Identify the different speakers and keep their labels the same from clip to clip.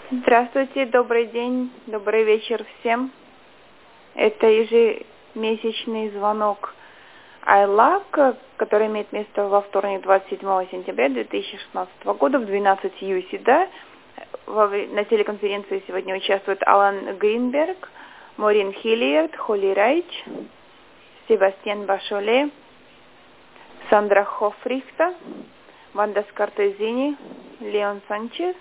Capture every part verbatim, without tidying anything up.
Speaker 1: Здравствуйте, добрый день, добрый вечер всем. Это ежемесячный звонок iLab, который имеет место во вторник, двадцать седьмого сентября две тысячи шестнадцатого года в двенадцать ю си, да? На телеконференции сегодня участвуют Алан Гринберг, Морин Хиллиард, Холли Райч, Себастьян Башоле, Сандра Хофрихта, Ванда Скартезини, Леон Санчес,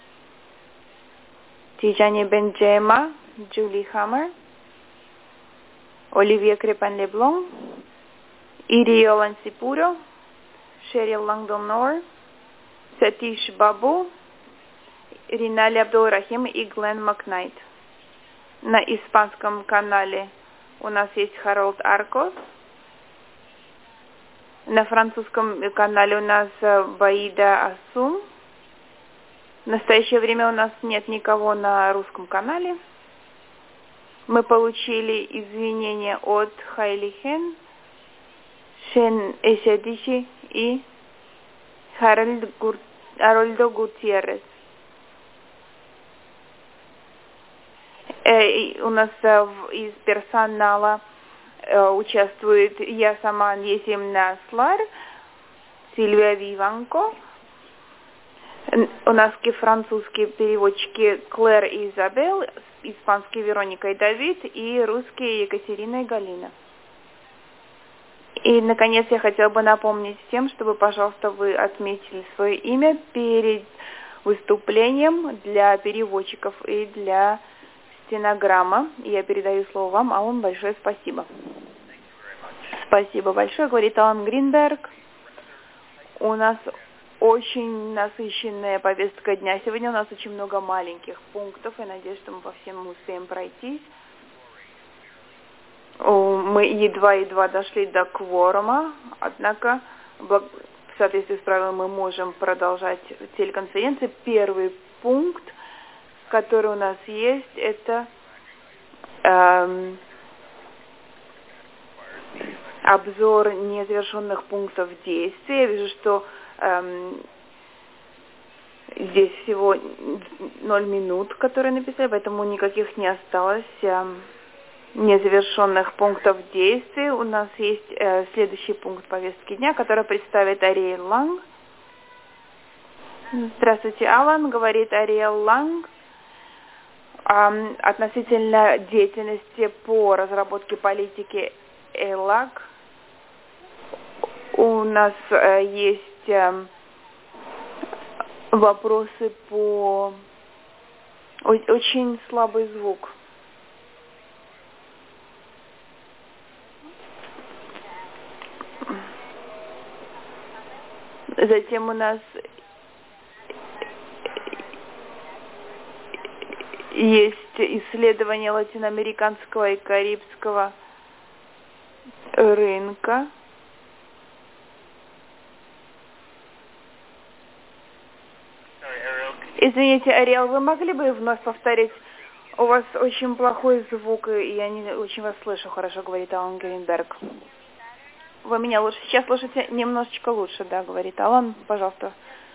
Speaker 1: Тижани Бенджема, Джули Хаммер, Оливия Крепан-Леблон, Ирио Лансипуро, Шерил Лангдон-Нор, Сатиш Бабу, Ринали Абдул-Рахим и Глен Макнайт. На испанском канале у нас есть Харолд Аркос. На французском канале у нас Баида Асум. В настоящее время у нас нет никого на русском канале. Мы получили извинения от Хайли Хен, Шен Эшедиши и Харальд Гур... Арольдо Гутьеррес. Э, у нас э, в, из персонала э, участвует я сама Есим Наслар, Сильвия Виванко. У нас французские переводчики Клэр и Изабел, испанские Вероника и Давид и русские Екатерина и Галина. И, наконец, я хотела бы напомнить всем, чтобы, пожалуйста, вы отметили свое имя перед выступлением для переводчиков и для стенограмма. Я передаю слово вам, Алан, большое спасибо. Спасибо большое, говорит Алан Гринберг. У нас очень насыщенная повестка дня. Сегодня у нас очень много маленьких пунктов. Я надеюсь, что мы по всем успеем пройтись. Мы едва-едва дошли до кворума, однако в соответствии с правилами мы можем продолжать телеконференцию. Первый пункт, который у нас есть, это эм, обзор незавершенных пунктов действия. Я вижу, что эм, здесь всего ноль минут, которые написали, поэтому никаких не осталось эм, незавершенных пунктов действий. У нас есть э, следующий пункт повестки дня, который представит Ариэль Ланг. Здравствуйте, Алан, говорит Ариэль Ланг. Эм, относительно деятельности по разработке политики ЭЛАК у нас э, есть э, вопросы по... О, очень слабый звук. Затем у нас есть исследование латиноамериканского и карибского рынка. Извините, Ариэл, вы могли бы вновь повторить? У вас очень плохой звук, и я не очень вас слышу хорошо, говорит Алан Гринберг. Вы меня лучше сейчас слышите немножечко лучше, да, говорит Алан, пожалуйста.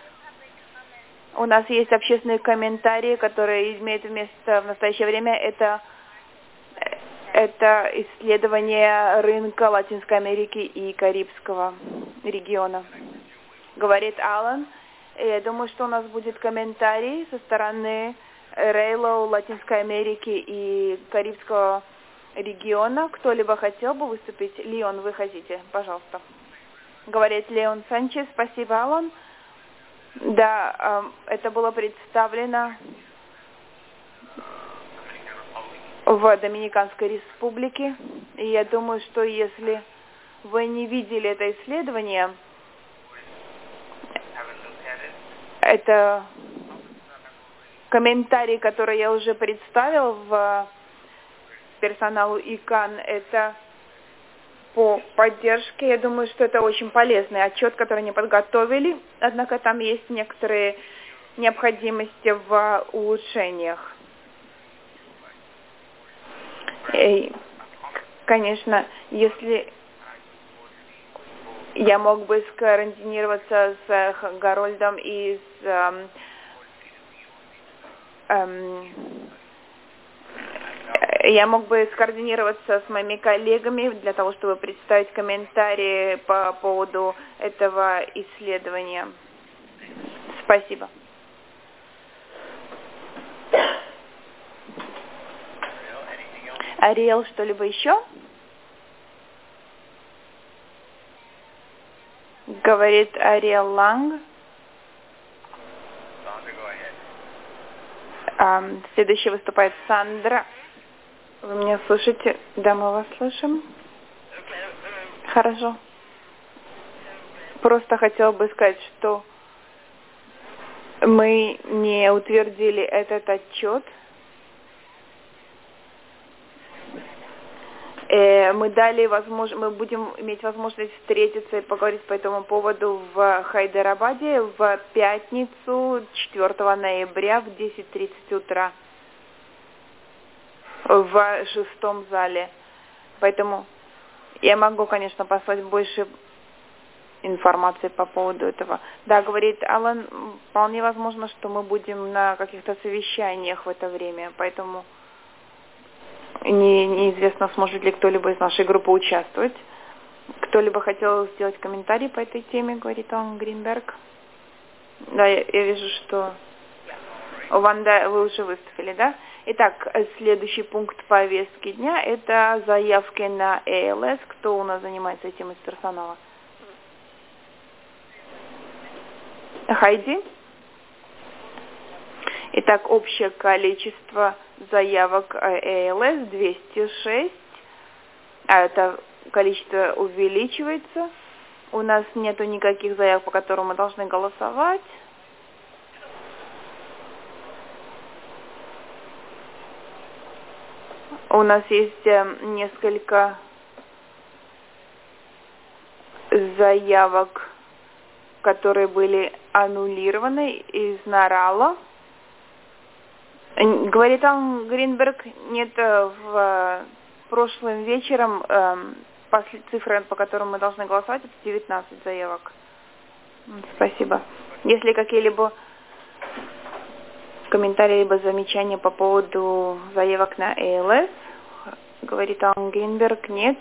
Speaker 1: У нас есть общественные комментарии, которые имеют место в настоящее время. Это, это исследование рынка Латинской Америки и Карибского региона. Говорит Алан. Я думаю, что у нас будет комментарий со стороны Рейло Латинской Америки и Карибского региона. Кто-либо хотел бы выступить? Леон, вы хотите? Пожалуйста. Говорит Леон Санчес. Спасибо, Алан. Да, это было представлено в Доминиканской Республике. И я думаю, что если вы не видели это исследование, это комментарий, который я уже представил в персоналу ИКАН, это по поддержке. Я думаю, что это очень полезный отчет, который они подготовили, однако там есть некоторые необходимости в улучшениях. И, конечно, если я мог бы скоординироваться с Гарольдом и с эм, я мог бы скоординироваться с моими коллегами для того, чтобы представить комментарии по поводу этого исследования. Спасибо. Ариэл, что-либо еще? Говорит Ариэл Ланг. Um, следующий выступает Сандра. Вы меня слышите? Да, мы вас слышим. Хорошо. Просто хотела бы сказать, что мы не утвердили этот отчет. Мы дали возможность, мы будем иметь возможность встретиться и поговорить по этому поводу в Хайдарабаде в пятницу, четвёртого ноября в десять тридцать утра в шестом зале. Поэтому я могу, конечно, послать больше информации по поводу этого. Да, говорит Алан, вполне возможно, что мы будем на каких-то совещаниях в это время, поэтому Не, неизвестно, сможет ли кто-либо из нашей группы участвовать. Кто-либо хотел сделать комментарий по этой теме, говорит Алан Гринберг. Да, я, я вижу, что Ванда, вы уже выступили, да? Итак, следующий пункт повестки дня – это заявки на эй эл эс. Кто у нас занимается этим из персонала? Хайди? Итак, общее количество заявок эй эл эс двести шесть. А это количество увеличивается. У нас нету никаких заявок, по которым мы должны голосовать. У нас есть несколько заявок, которые были аннулированы из Нарала. Говорит Алан Гринберг, нет, в прошлым вечером э, цифры, по которым мы должны голосовать, это девятнадцать заявок. Спасибо. Если какие-либо комментарии либо замечания по поводу заявок на эй эл эс, говорит Алан Гринберг, нет.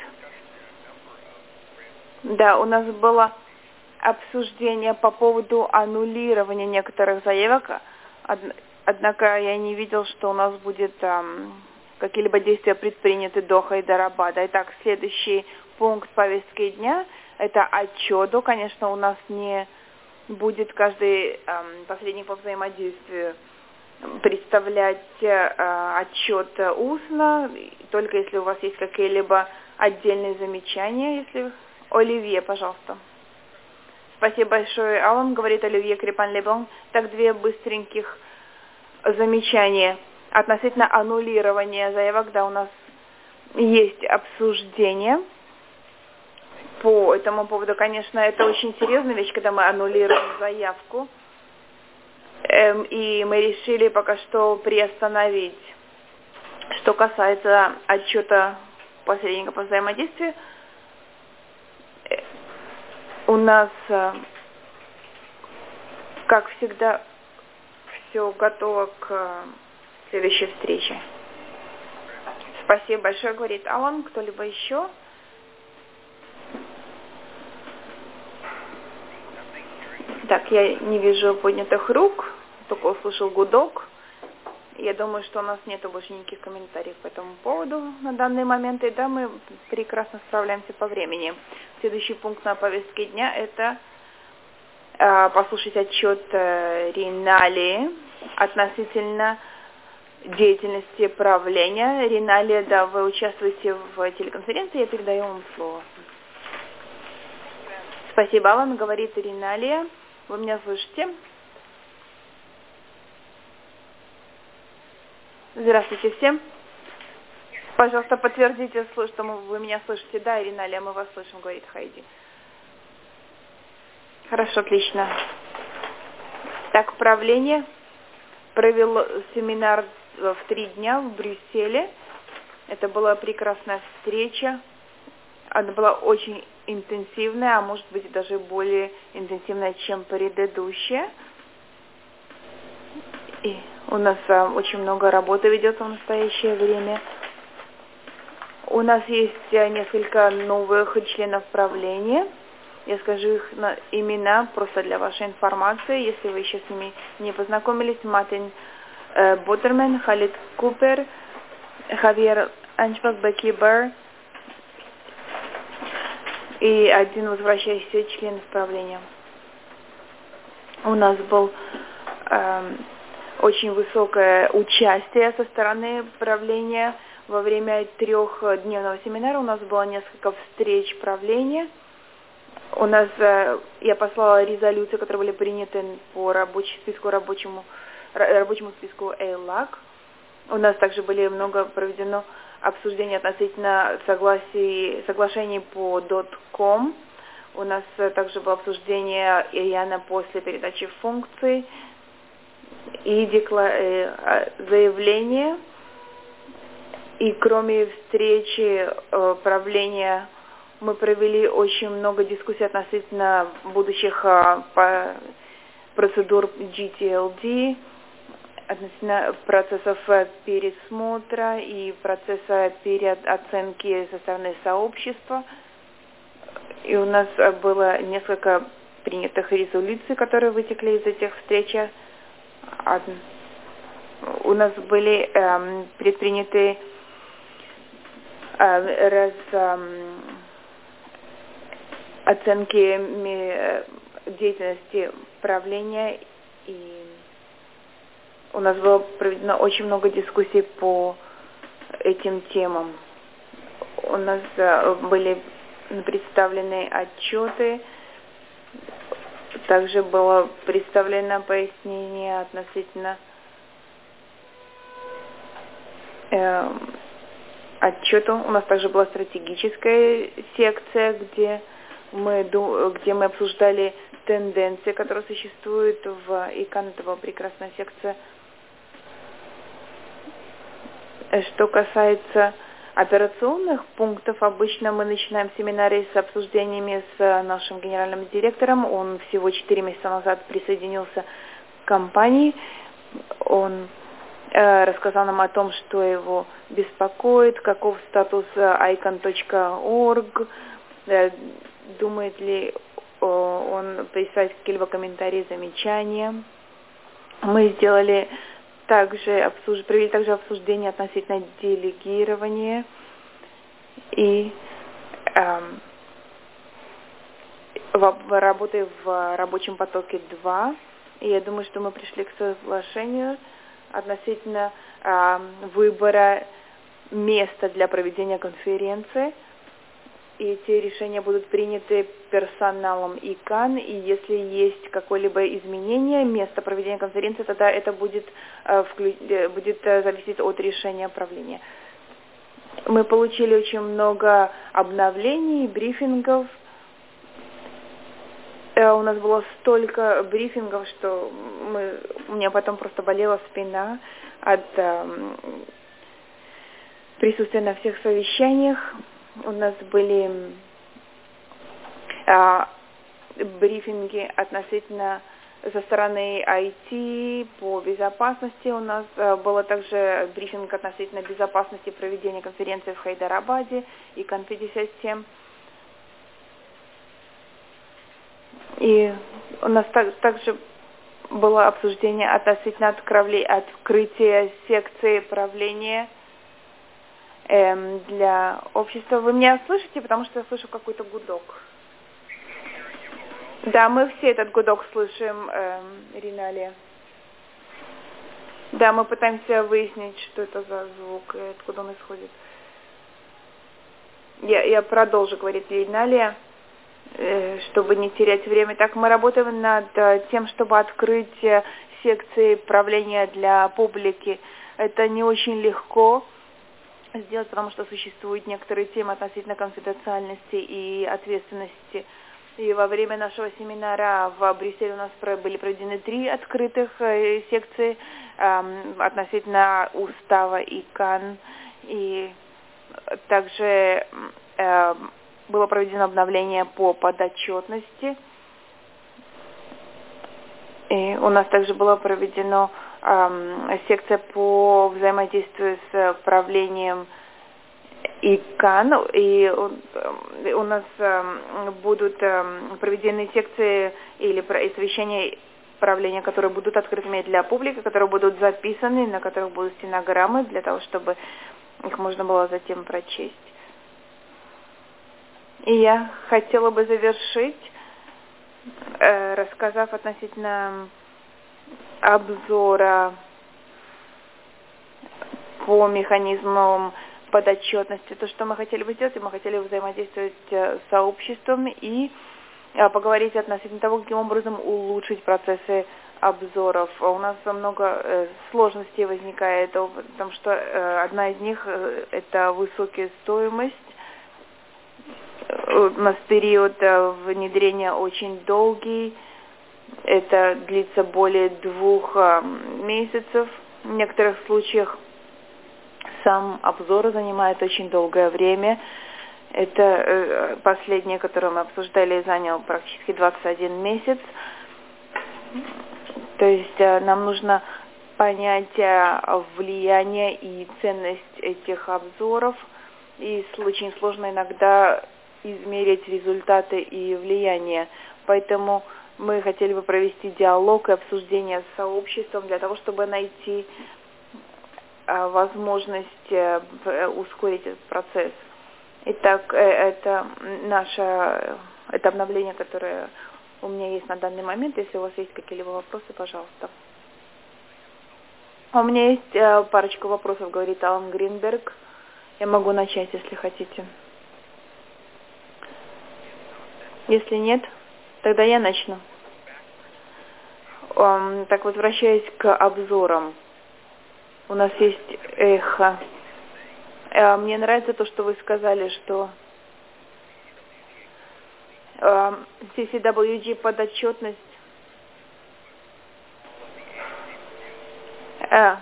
Speaker 1: Да, у нас было обсуждение по поводу аннулирования некоторых заявок. Однако я не видел, что у нас будет эм, какие-либо действия предприняты до Хайдарабада. Итак, следующий пункт повестки дня – это отчет. Конечно, у нас не будет каждый эм, посредник по взаимодействию представлять э, отчет устно, только если у вас есть какие-либо отдельные замечания. Если Оливье, пожалуйста. Спасибо большое, Алан, говорит Оливье Крепан-Лебон. Так, две быстреньких замечание относительно аннулирования заявок. Да, у нас есть обсуждение по этому поводу. Конечно, это очень серьезная вещь, когда мы аннулируем заявку. Эм, и мы решили пока что приостановить. Что касается отчета посредника по взаимодействию, у нас, как всегда, все готово к следующей встрече. Спасибо большое, говорит Алан. Кто-либо еще? Так, я не вижу поднятых рук, только услышал гудок. Я думаю, что у нас нет больше никаких комментариев по этому поводу на данный момент. И да, мы прекрасно справляемся по времени. Следующий пункт на повестке дня – это послушать отчет Ринали относительно деятельности правления. Ринали, да, вы участвуете в телеконференции, я передаю вам слово. Спасибо, Алан, говорит Ринали. Вы меня слышите? Здравствуйте всем. Пожалуйста, подтвердите, что вы меня слышите. Да, Ринали, мы вас слышим, говорит Хайди. Хорошо, отлично. Так, правление провело семинар в три дня в Брюсселе. Это была прекрасная встреча. Она была очень интенсивная, а может быть даже более интенсивная, чем предыдущая. И У нас э, очень много работы ведется в настоящее время. У нас есть э, несколько новых членов правления. Я скажу их на имена просто для вашей информации, если вы еще с ними не познакомились. Мартин э, Боттермен, Халид Купер, Хавьер Анчбак, Бекки Бэр и один возвращающийся член правления. У нас был э, очень высокое участие со стороны правления. Во время трехдневного семинара у нас было несколько встреч правления. У нас, э, я послала резолюции, которые были приняты по рабочему списку, рабочему, рабочему списку эйлак. У нас также были много проведено обсуждений относительно согласий, соглашений по .com. У нас э, также было обсуждение ИАНа после передачи функций и декла... э, заявления. И кроме встречи э, правления мы провели очень много дискуссий относительно будущих э, по процедур джи ти эл ди, относительно процессов пересмотра и процесса переоценки со стороны сообщества. И у нас было несколько принятых резолюций, которые вытекли из этих встреч. У нас были э, предприняты э, раз, э, оценки э, деятельности правления, и у нас было проведено очень много дискуссий по этим темам. У нас э, были представлены отчеты, также было представлено пояснение относительно э, отчета. У нас также была стратегическая секция, где мы, где мы обсуждали тенденции, которые существуют в ИКАН. Это была прекрасная секция. Что касается операционных пунктов, обычно мы начинаем семинары с обсуждениями с нашим генеральным директором. Он всего четыре месяца назад присоединился к компании. Он э, рассказал нам о том, что его беспокоит, каков статус айкон точка орг, э, думает ли э, он прислать какие-либо комментарии, замечания. Мы сделали также обсуж... провели также обсуждение относительно делегирования и эм, в, в работы в рабочем потоке два. И я думаю, что мы пришли к соглашению относительно эм, выбора места для проведения конференции. И эти решения будут приняты персоналом ИКАН, и если есть какое-либо изменение места проведения конференции, тогда это будет, э, вклю... будет э, зависеть от решения правления. Мы получили очень много обновлений, брифингов. Э, у нас было столько брифингов, что мы... у меня потом просто болела спина от э, присутствия на всех совещаниях. У нас были а, брифинги относительно со стороны ай ти по безопасности. У нас а, было также брифинг относительно безопасности проведения конференции в Хайдарабаде и икан пятьдесят семь. И у нас так, также было обсуждение относительно открытия секции правления для общества. Вы меня слышите? Потому что я слышу какой-то гудок. Да, мы все этот гудок слышим, эм, Риналия. Да, мы пытаемся выяснить, что это за звук и откуда он исходит. Я, я продолжу говорить, Риналия, э, чтобы не терять время. Так, мы работаем над э, тем, чтобы открыть э, секции правления для публики. Это не очень легко сделать, потому что существуют некоторые темы относительно конфиденциальности и ответственности. И во время нашего семинара в Брюсселе у нас были проведены три открытых э, секции э, относительно устава ИКАН. И также э, было проведено обновление по подотчетности. И у нас также было проведено э, секция по взаимодействию с правлением ИКАН, и у нас будут проведены секции или совещания правления, которые будут открытыми для публики, которые будут записаны, на которых будут стенограммы, для того, чтобы их можно было затем прочесть. И я хотела бы завершить, рассказав относительно обзора по механизмам подотчетности. То, что мы хотели бы сделать, мы хотели бы взаимодействовать с сообществом и поговорить относительно того, каким образом улучшить процессы обзоров. У нас много сложностей возникает, потому что одна из них – это высокая стоимость. У нас период внедрения очень долгий, это длится более двух месяцев. В некоторых случаях сам обзор занимает очень долгое время. Это последнее, которое мы обсуждали, занял практически двадцать один месяц. То есть нам нужно понять влияние и ценность этих обзоров. И очень сложно иногда измерить результаты и влияние. Поэтому мы хотели бы провести диалог и обсуждение с сообществом для того, чтобы найти возможность ускорить этот процесс. Итак, это наше это обновление, которое у меня есть на данный момент. Если у вас есть какие-либо вопросы, пожалуйста. У меня есть парочка вопросов, говорит Алан Гринберг. Я могу начать, если хотите. Если нет, тогда я начну. Um, так, возвращаясь к обзорам. У нас есть эхо. Uh, мне нравится то, что вы сказали, что uh, си си дабл ю джи подотчетность uh,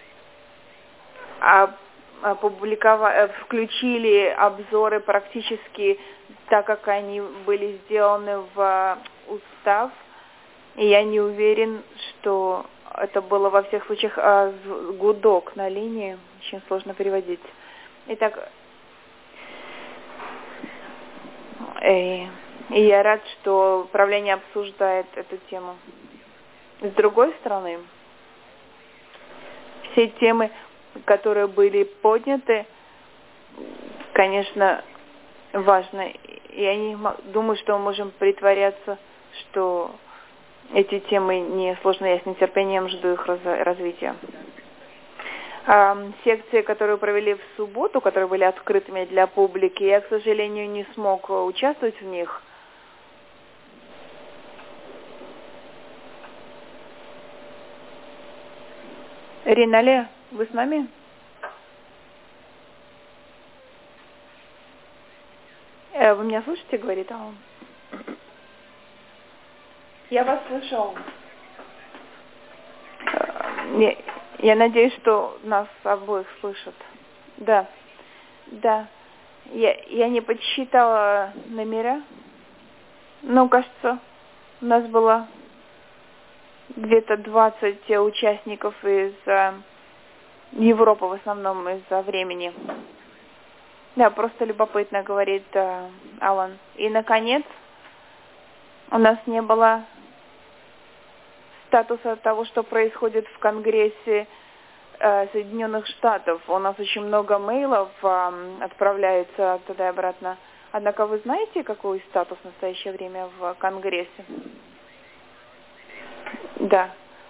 Speaker 1: опубликовали, включили обзоры практически так, как они были сделаны в устав. И я не уверен, что это было во всех случаях, а гудок на линии. Очень сложно переводить. Итак, и, и я рад, что правление обсуждает эту тему. С другой стороны, все темы, которые были подняты, конечно, важны. Я не думаю, что мы можем притворяться, что эти темы не сложны. Я с нетерпением жду их развития. А, секции, которые провели в субботу, которые были открытыми для публики, я, к сожалению, не смог участвовать в них. Ринале, вы с нами? Э, вы меня слышите, говорит он? Я вас слышу. Я, я надеюсь, что нас обоих слышат. Да, да. Я, я не подсчитала номера, но, кажется, у нас было где-то двадцать участников из э, Европы, в основном из-за времени. Да, просто любопытно, говорит э, Алан. И, наконец, у нас не было статуса того, что происходит в Конгрессе э, Соединенных Штатов. У нас очень много мейлов э, отправляется туда и обратно. Однако вы знаете, какой статус в настоящее время в Конгрессе? Да.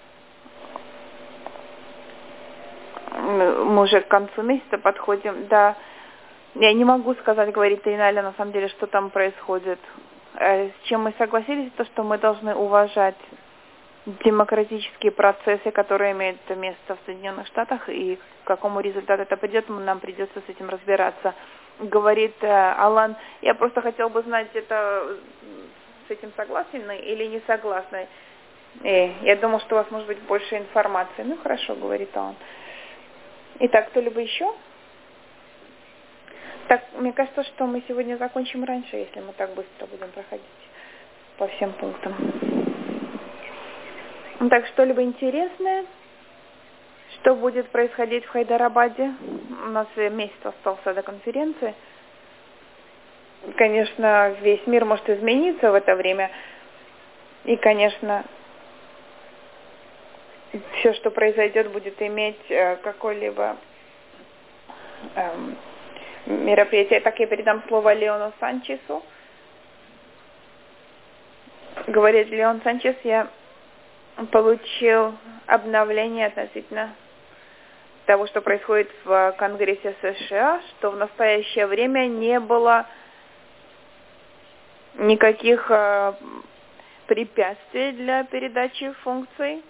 Speaker 1: Мы уже к концу месяца подходим. Да. Я не могу сказать, говорит Иналя, на самом деле, что там происходит. С чем мы согласились, то, что мы должны уважать демократические процессы, которые имеют место в Соединенных Штатах, и к какому результату это придет, нам придется с этим разбираться. Говорит э, Алан, я просто хотел бы знать, это с этим согласны или не согласны. Э, я думал, что у вас может быть больше информации. Ну хорошо, говорит Алан. Итак, кто-либо еще? Так, мне кажется, что мы сегодня закончим раньше, если мы так быстро будем проходить по всем пунктам. Так, что-либо интересное? Что будет происходить в Хайдарабаде? У нас месяц остался до конференции. Конечно, весь мир может измениться в это время. И, конечно, все, что произойдет, будет иметь э, какое-либо э, мероприятие. Так я передам слово Леону Санчесу. Говорит Леон Санчес, я получил обновление относительно того, что происходит в Конгрессе США, что в настоящее время не было никаких э, препятствий для передачи функций.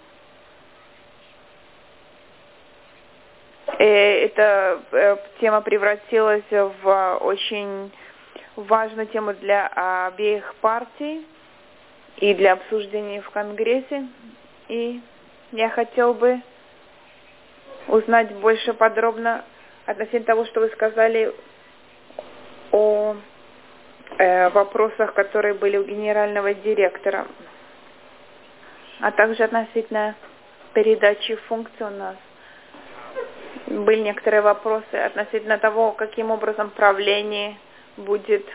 Speaker 1: И эта э, тема превратилась в очень важную тему для обеих партий и для обсуждений в Конгрессе. И я хотел бы узнать больше подробно относительно того, что вы сказали о э, вопросах, которые были у генерального директора, а также относительно передачи функций у нас. Были некоторые вопросы относительно того, каким образом правление будет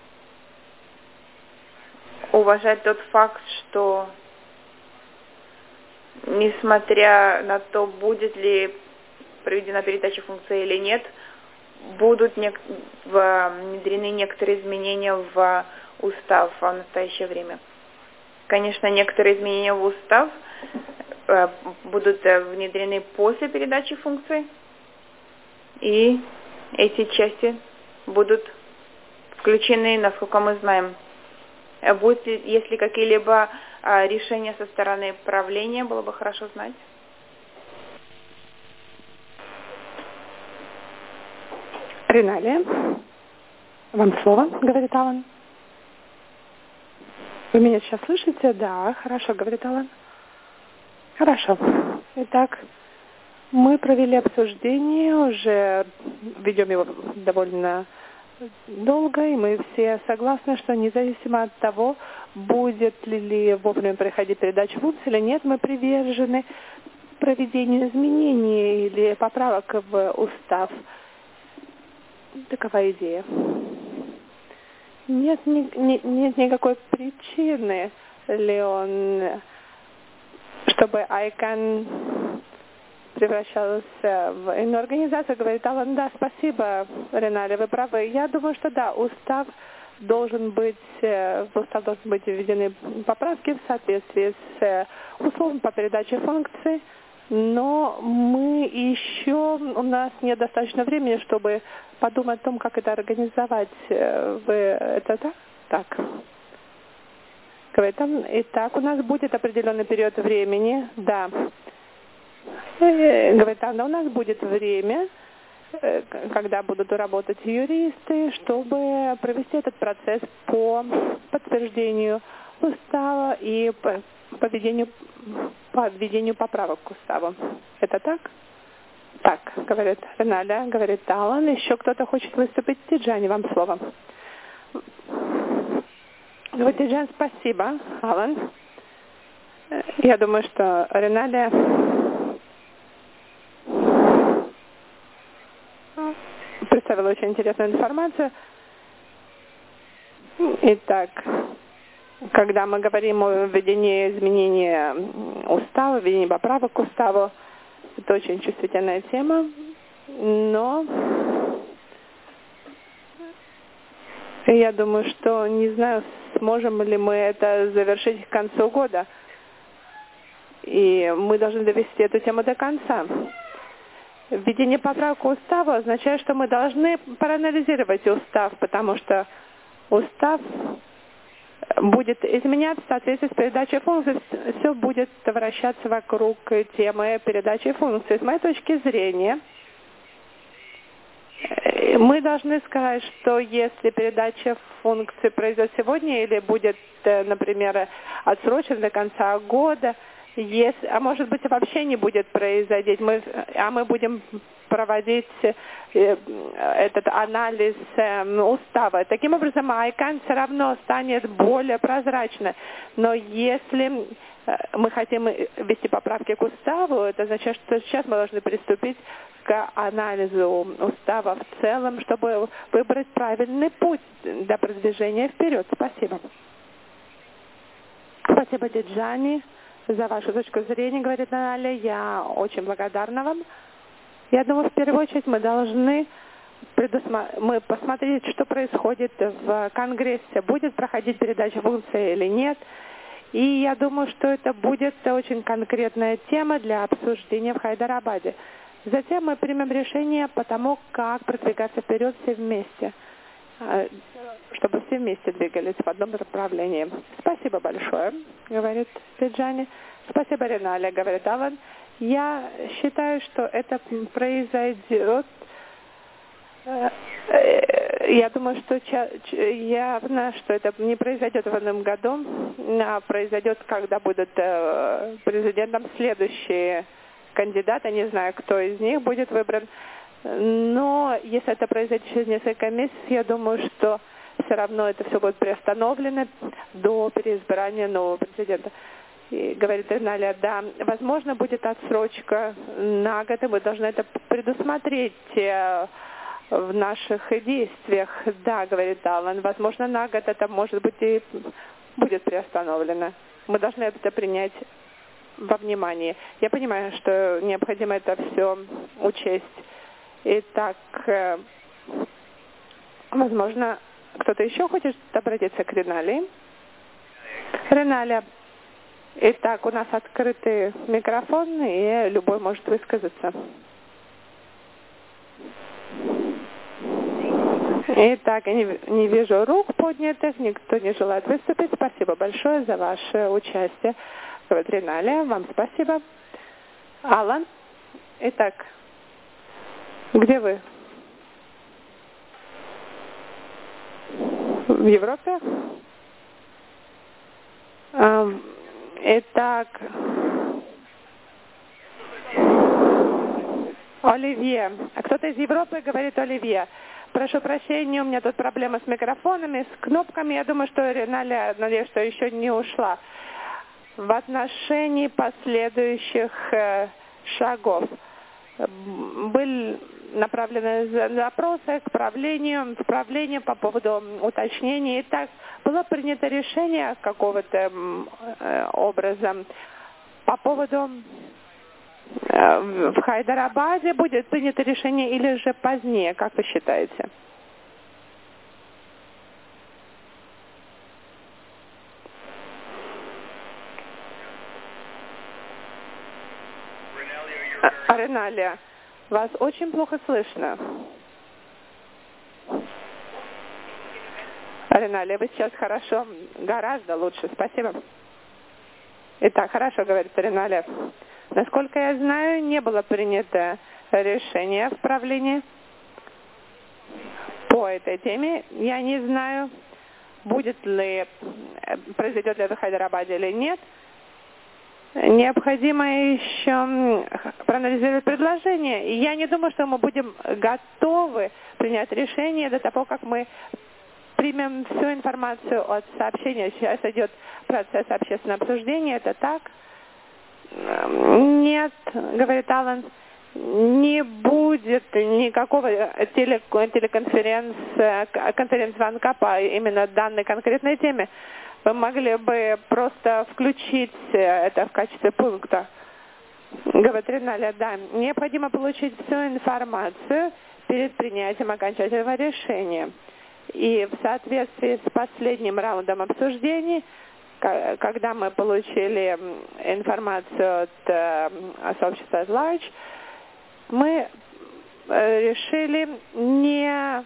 Speaker 1: уважать тот факт, что несмотря на то, будет ли проведена передача функции или нет, будут нек- внедрены некоторые изменения в устав в настоящее время. Конечно, некоторые изменения в устав э, будут э, внедрены после передачи функций, и эти части будут включены, насколько мы знаем. Будет ли, если какие-либо э, решения со стороны правления, было бы хорошо знать.
Speaker 2: Реналия, вам слово, говорит Алан. Вы меня сейчас слышите? Да, хорошо, говорит Алан. Хорошо. Итак, мы провели обсуждение, уже ведем его довольно долго, и мы все согласны, что независимо от того, будет ли, ли вовремя проходить передача функций или нет, мы привержены проведению изменений или поправок в устав. Такова идея. Нет, ни, ни, нет никакой причины, Леон, чтобы Айкан превращалась в иную организацию. Говорит Алан, да, спасибо, Ренале, вы правы. Я думаю, что да, устав должен быть, в устав должны быть введены поправки в соответствии с условием по передаче функций, но мы еще, у нас нет достаточно времени, чтобы подумать о том, как это организовать. Вы это так? Так. Говорит, итак, у нас будет определенный период времени, да. Говорит, да, у нас будет время, когда будут работать юристы, чтобы провести этот процесс по подтверждению устава и по, по, введению, по введению поправок к уставу. Это так? Так, говорит Реналя, говорит Алан. Еще кто-то хочет выступить? Тиджани, вам слово. Говорит, Тиджан, спасибо, Алан. Я думаю, что Реналя представила очень интересную информацию. Итак, когда мы говорим о введении изменения устава, введении поправок к уставу, это очень чувствительная тема, но я думаю, что не знаю, сможем ли мы это завершить к концу года. И мы должны довести эту тему до конца. Введение поправок к уставу означает, что мы должны проанализировать устав, потому что устав будет изменяться в соответствии с передачей функций, все будет вращаться вокруг темы передачи функций. С моей точки зрения, мы должны сказать, что если передача функций произойдет сегодня или будет, например, отсрочена до конца года, если, а может быть вообще не будет произойти, мы, а мы будем проводить этот анализ устава. Таким образом, ICANN все равно станет более прозрачной. Но если мы хотим ввести поправки к уставу, это означает, что сейчас мы должны приступить к анализу устава в целом, чтобы выбрать правильный путь для продвижения вперед. Спасибо. Спасибо, Диджани, за вашу точку зрения, говорит Наля. Я очень благодарна вам. Я думаю, в первую очередь мы должны предусма... мы посмотреть, что происходит в Конгрессе. Будет проходить передача функции или нет. И я думаю, что это будет очень конкретная тема для обсуждения в Хайдарабаде. Затем мы примем решение по тому, как продвигаться вперед все вместе, чтобы все вместе двигались в одном направлении. Спасибо большое, говорит Диджани. Спасибо, Ренале, говорит Алан. Я считаю, что это произойдет. Я думаю, что явно, что это не произойдет в этом году, а произойдет, когда будут президентом следующие кандидаты. Не знаю, кто из них будет выбран. Но если это произойдет через несколько месяцев, я думаю, что все равно это все будет приостановлено до переизбрания нового президента. И говорит Реналя, да, возможно, будет отсрочка на год, и мы должны это предусмотреть в наших действиях. Да, говорит Аллан, возможно, на год это, может быть, и будет приостановлено. Мы должны это принять во внимание. Я понимаю, что необходимо это все учесть. Итак, возможно, кто-то еще хочет обратиться к Ренале? Реналя, итак, у нас открытый микрофон, и любой может высказаться. Итак, я не, не вижу рук поднятых, никто не желает выступить. Спасибо большое за ваше участие. Говорит Ренале, вам спасибо. Алан, итак, где вы? В Европе? Итак, Оливье. А кто-то из Европы говорит Оливье. Прошу прощения, у меня тут проблема с микрофонами, с кнопками. Я думаю, что Реналя, надеюсь, что еще не ушла. В отношении последующих э, шагов были направлены запросы к правлению, к правлению по поводу уточнения. Итак, было принято решение какого-то э, образа по поводу в Хайдарабаде будет принято решение или же позднее, как вы считаете? Реналия, вас очень плохо слышно. Реналия, вы сейчас хорошо, гораздо лучше, спасибо. Итак, хорошо, говорит Реналия. Насколько я знаю, не было принято решение в правлении по этой теме. Я не знаю, будет ли, произойдет ли это в Хайдарабаде или нет. Необходимо еще проанализировать предложение. Я не думаю, что мы будем готовы принять решение до того, как мы примем всю информацию от сообщения. Сейчас идет процесс общественного обсуждения, это так? Нет, говорит Аллан, не будет никакого теле, телеконференц, конференц-звонка по именно данной конкретной теме. Вы могли бы просто включить это в качестве пункта. Говорит Реналя, да, необходимо получить всю информацию перед принятием окончательного решения. И в соответствии с последним раундом обсуждений, когда мы получили информацию от э, сообщества at large, мы решили не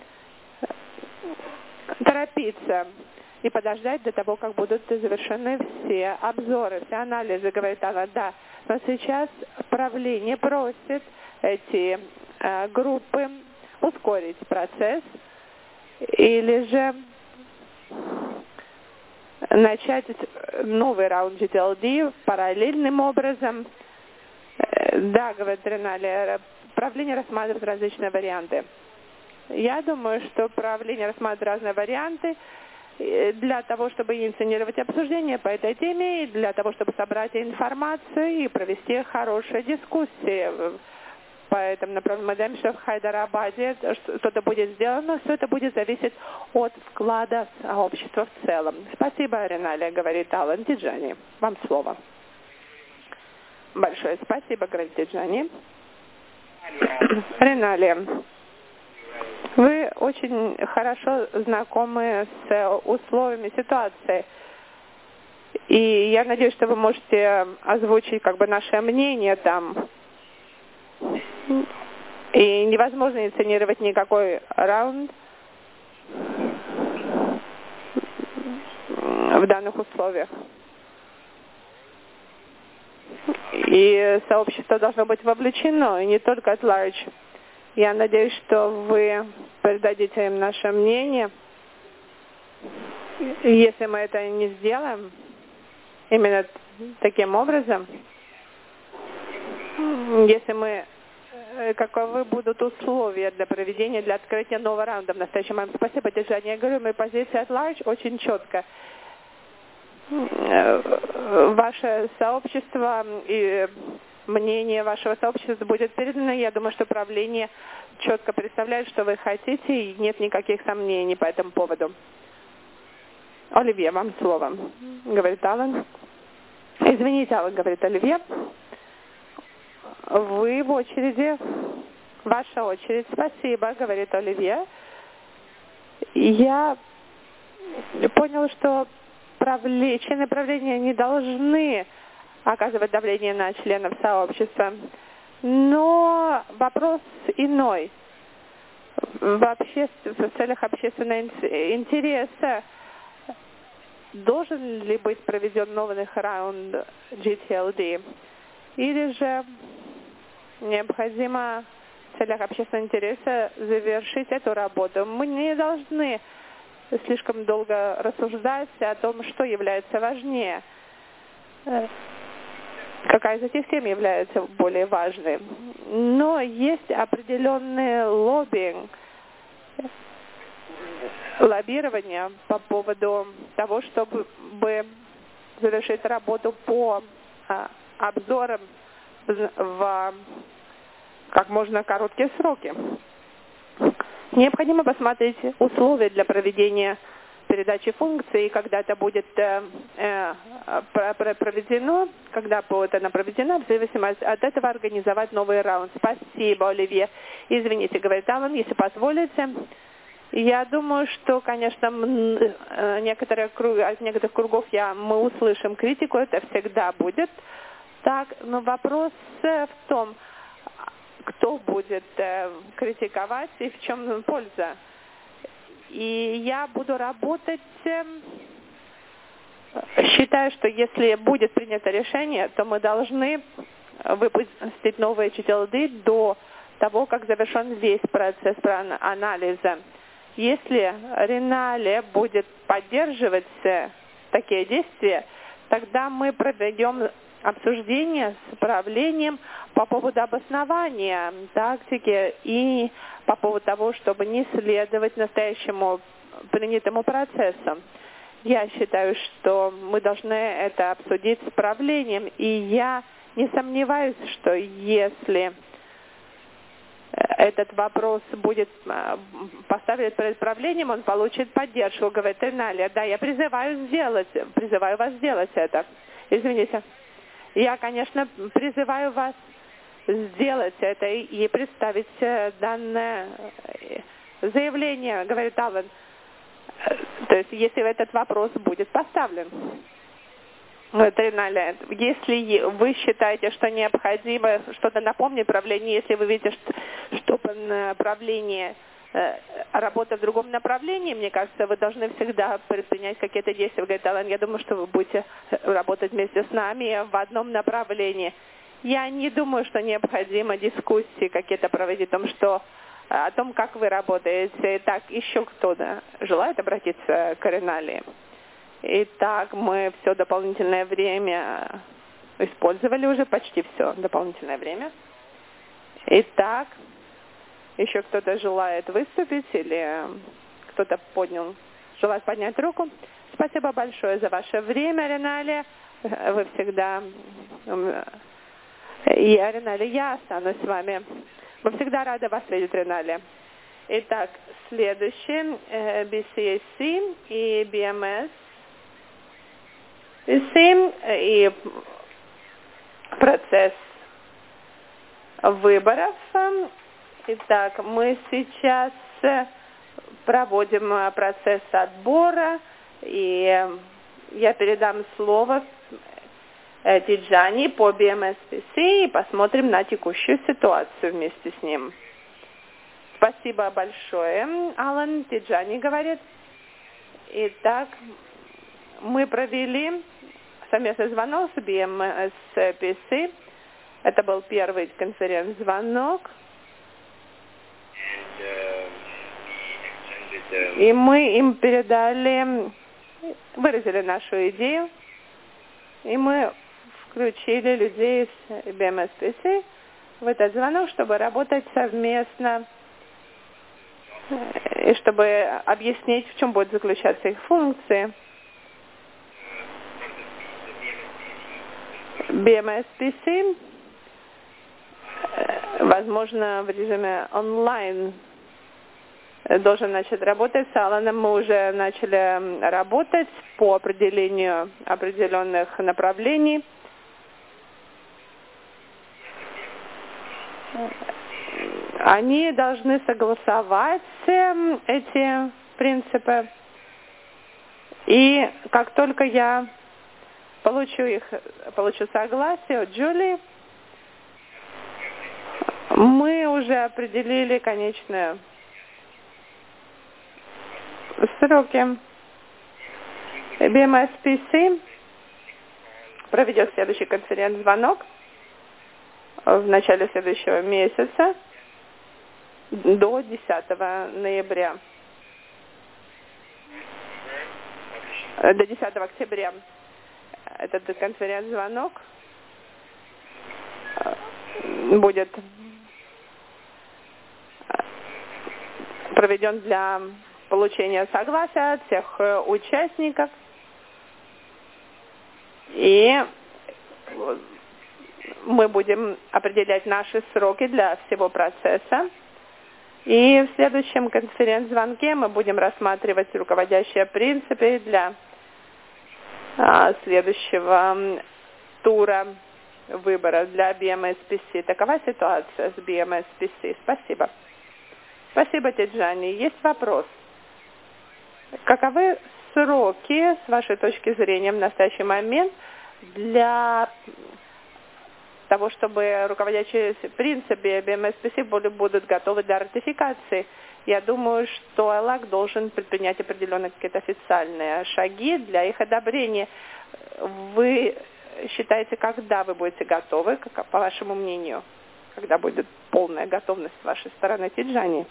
Speaker 2: торопиться и подождать до того, как будут завершены все обзоры, все анализы, говорит она, да. Но сейчас правление просит эти э, группы ускорить процесс или же начать новый раунд джи ти эл ди параллельным образом. Да, говорит Реналия, правление рассматривает различные варианты. Я думаю, что правление рассматривает разные варианты для того, чтобы инициировать обсуждение по этой теме, и для того, чтобы собрать информацию и провести хорошие дискуссии. Поэтому, например, мы знаем, что в Хайдарабаде что-то будет сделано, все это будет зависеть от вклада общества в целом. Спасибо, Ринале, говорит Алан Тиджани. Вам слово. Большое спасибо, говорит Тиджани. Ринале, вы очень хорошо знакомы с условиями ситуации. И я надеюсь, что вы можете озвучить как бы наше мнение там. И невозможно инициировать никакой раунд в данных условиях. И сообщество должно быть вовлечено, и не только at large. Я надеюсь, что вы передадите им наше мнение. Если мы это не сделаем, именно таким образом, если мы, каковы будут условия для проведения, для открытия нового раунда в настоящем момент. Спасибо, Тиджани. Я говорю, моя позиция at large очень четко. Ваше сообщество и мнение вашего сообщества будет передано. Я думаю, что правление четко представляет, что вы хотите, и нет никаких сомнений по этому поводу. Оливье, вам слово, говорит Алан. Извините, Алан, говорит Оливье. Вы в очереди. Ваша очередь. Спасибо, говорит Оливье. Я понял, что правле... члены правления не должны оказывать давление на членов сообщества. Но вопрос иной. В, обще... в целях общественного интереса должен ли быть проведен новый раунд джи ти эл ди? Или же необходимо в целях общественного интереса завершить эту работу? Мы не должны слишком долго рассуждать о том, что является важнее. Какая из этих тем является более важной. Но есть определенный лоббинг, лоббирование по поводу того, чтобы завершить работу по обзорам в как можно короткие сроки. Необходимо посмотреть условия для проведения передачи функций, когда это будет э, э, проведено, когда будет она проведена, в зависимости от этого организовать новый раунд. Спасибо, Оливье. Извините, говорит Алан, если позволите. Я думаю, что, конечно, некоторые круги, от некоторых кругов я, мы услышим критику, это всегда будет так, но вопрос в том, кто будет э, критиковать и в чем польза. И я буду работать, э, считаю, что если будет принято решение, то мы должны выпустить новые джи ти эл ди до того, как завершен весь процесс анализа. Если Ринале будет поддерживать такие действия, тогда мы проведем обсуждение с правлением по поводу обоснования тактики и по поводу того, чтобы не следовать настоящему принятому процессу. Я считаю, что мы должны это обсудить с правлением, и я не сомневаюсь, что если этот вопрос будет поставлен перед правлением, он получит поддержку. Говорит Ринале, да, я призываю сделать, призываю вас сделать это. Извините. Я, конечно, призываю вас сделать это и представить данное заявление, говорит Алан. То есть, если этот вопрос будет поставлен. Ринале, если вы считаете, что необходимо что-то напомнить правлению, если вы видите, что правление работа в другом направлении, мне кажется, вы должны всегда предпринять какие-то действия. Говорит Алан, я думаю, что вы будете работать вместе с нами в одном направлении. Я не думаю, что необходимо дискуссии какие-то проводить о том, что, о том, как вы работаете. Так, еще кто-то желает обратиться к Ринале? Итак, мы все дополнительное время использовали уже, почти все дополнительное время. Итак, еще кто-то желает выступить или кто-то поднял, желает поднять руку? Спасибо большое за ваше время, Ренале. Вы всегда... Я, Ренале, я останусь с вами. Мы всегда рады вас видеть, Ренале. Итак, следующий би си эй си и би эм эс и процесс выборов. Итак, мы сейчас проводим процесс отбора, и я передам слово Тиджани по би эм эс пи си и посмотрим на текущую ситуацию вместе с ним. Спасибо большое, Алан. Тиджани говорит. Итак, мы провели совместный звонок с би эм эс пи си. Это был первый конференц-звонок. И мы им передали, выразили нашу идею, и мы включили людей из би эм эс пи си в этот звонок, чтобы работать совместно, и чтобы объяснить, в чем будут заключаться их функции. би эм эс пи си, возможно, в режиме онлайн должен начать работать. С Аланом мы уже начали работать по определению определенных направлений. Они должны согласовать эти принципы. И как только я получу их, получу согласие от Джулии, мы уже определили конечные сроки. би эм эс пи си проведет следующий конференц-звонок в начале следующего месяца до десятого ноября. До десятого октября. Этот конференц-звонок будет проведен для получения согласия от всех участников. И мы будем определять наши сроки для всего процесса. И в следующем конференц-звонке мы будем рассматривать руководящие принципы для а, следующего тура выбора для би эм эс пи си. Такова ситуация с би эм эс пи си. Спасибо. Спасибо, Тиджани. Есть вопрос. Каковы сроки, с вашей точки зрения, в настоящий момент для того, чтобы руководящие принципы би эм эс пи си будут готовы для ратификации? Я думаю, что айлак должен предпринять определенные какие-то официальные шаги для их одобрения. Вы считаете, когда вы будете готовы, как, по вашему мнению, когда будет полная готовность с вашей стороны, Тиджани?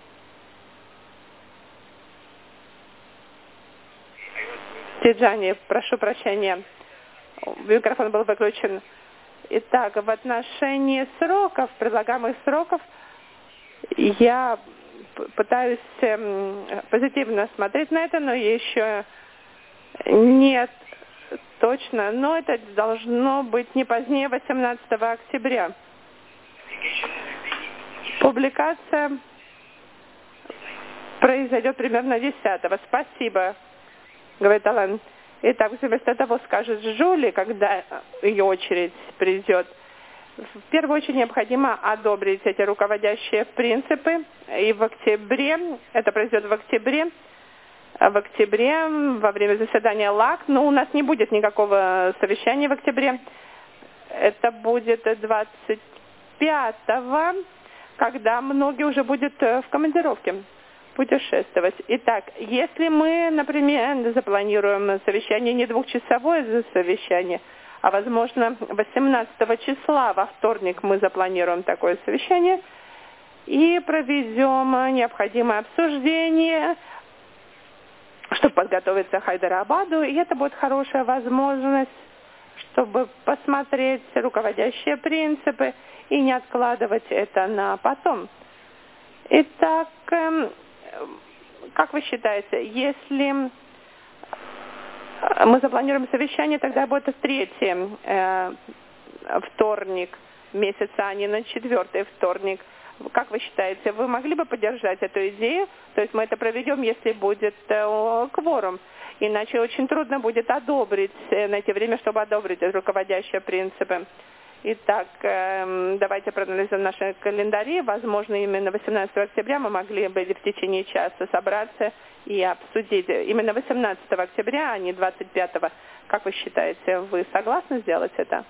Speaker 2: Тиджани, прошу прощения, микрофон был выключен. Итак, в отношении сроков, предлагаемых сроков, я пытаюсь позитивно смотреть на это, но еще нет точно, но это должно быть не позднее восемнадцатого октября. Публикация произойдет примерно десятого. Спасибо, говорит Алан. Итак, вместо того скажет Джули, когда ее очередь придет. В первую очередь необходимо одобрить эти руководящие принципы. И в октябре, это произойдет в октябре, в октябре, во время заседания ЛАК, но у нас не будет никакого совещания в октябре. Это будет двадцать пятого, когда многие уже будут в командировке путешествовать. Итак, если мы, например, запланируем совещание не двухчасовое совещание, а, возможно, восемнадцатого числа, во вторник, мы запланируем такое совещание и проведем необходимое обсуждение, чтобы подготовиться к Хайдарабаду, и это будет хорошая возможность, чтобы посмотреть руководящие принципы и не откладывать это на потом. Итак, как вы считаете, если мы запланируем совещание, тогда будет в третий э, вторник месяца, а не на четвертый вторник. Как вы считаете, вы могли бы поддержать эту идею? То есть мы это проведем, если будет э, кворум. Иначе очень трудно будет одобрить, э, найти время, чтобы одобрить руководящие принципы. Итак, э, давайте проанализируем наши календари. Возможно, именно восемнадцатого октября мы могли бы в течение часа собраться и обсудить. Именно восемнадцатого октября, а не двадцать пятого. Как вы считаете, вы согласны сделать это?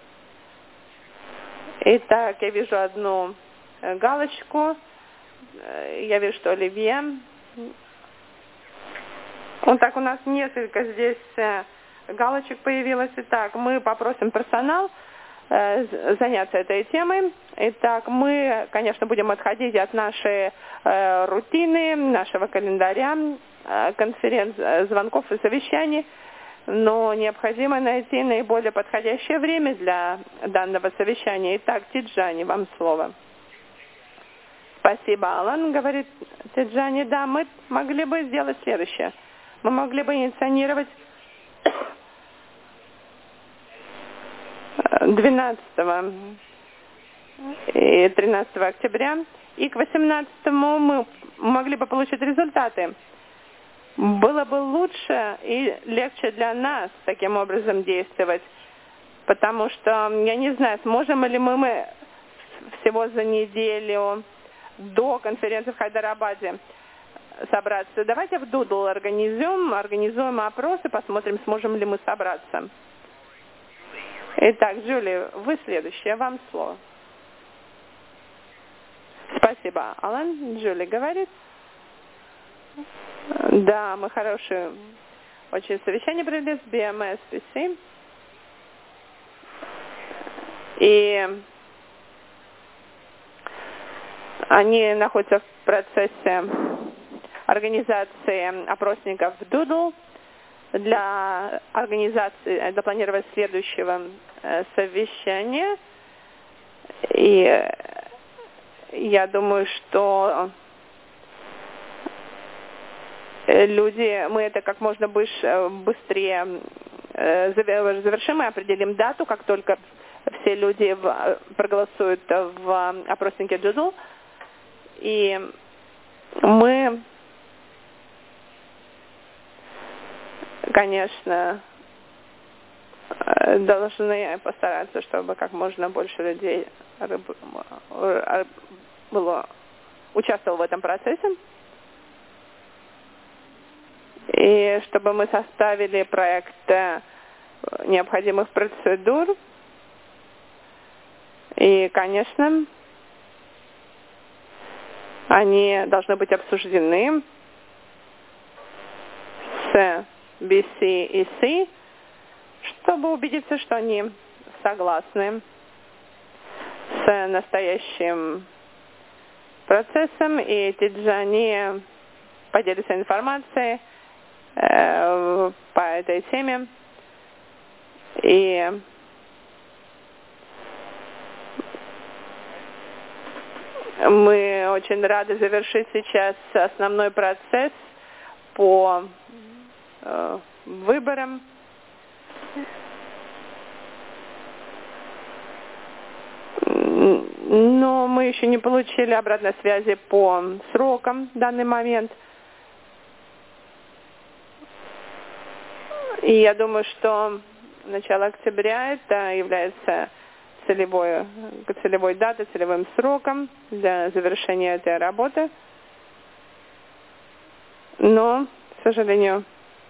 Speaker 2: Итак, я вижу одну галочку. Я вижу, что Оливье. Вот так у нас несколько здесь галочек появилось. Итак, мы попросим персонал заняться этой темой. Итак, мы, конечно, будем отходить от нашей э, рутины, нашего календаря, э, конференц, звонков и совещаний, но необходимо найти наиболее подходящее время для данного совещания. Итак, Тиджани, вам слово. Спасибо, Алан, говорит Тиджани. Да, мы могли бы сделать следующее. Мы могли бы инициировать двенадцатого и тринадцатого октября, и к восемнадцатому мы могли бы получить результаты. Было бы лучше и легче для нас таким образом действовать, потому что, я не знаю, сможем ли мы, мы всего за неделю до конференции в Хайдарабаде собраться. Давайте в Дудл организуем, организуем опросы, посмотрим, сможем ли мы собраться. Итак, Джули, вы следующая, вам слово. Спасибо, Алан. Джули говорит. Да, мы хорошие очень совещание провели с би эм эс пи си. И они находятся в процессе организации опросников в Doodle для организации, для планирования следующего э, совещания. И я думаю, что люди, мы это как можно быстрее завершим и определим дату, как только все люди в, проголосуют в опроснике Doodle. И мы, конечно, должны постараться, чтобы как можно больше людей было, участвовало в этом процессе. И чтобы мы составили проект необходимых процедур. И, конечно, они должны быть обсуждены с би си и си, чтобы убедиться, что они согласны с настоящим процессом, и Тиджани поделится информацией э, по этой теме. И мы очень рады завершить сейчас основной процесс по э, выборам. Но мы еще не получили обратной связи по срокам в данный момент. И я думаю, что начало октября это является целевой, целевой датой, целевым сроком для завершения этой работы. Но, к сожалению,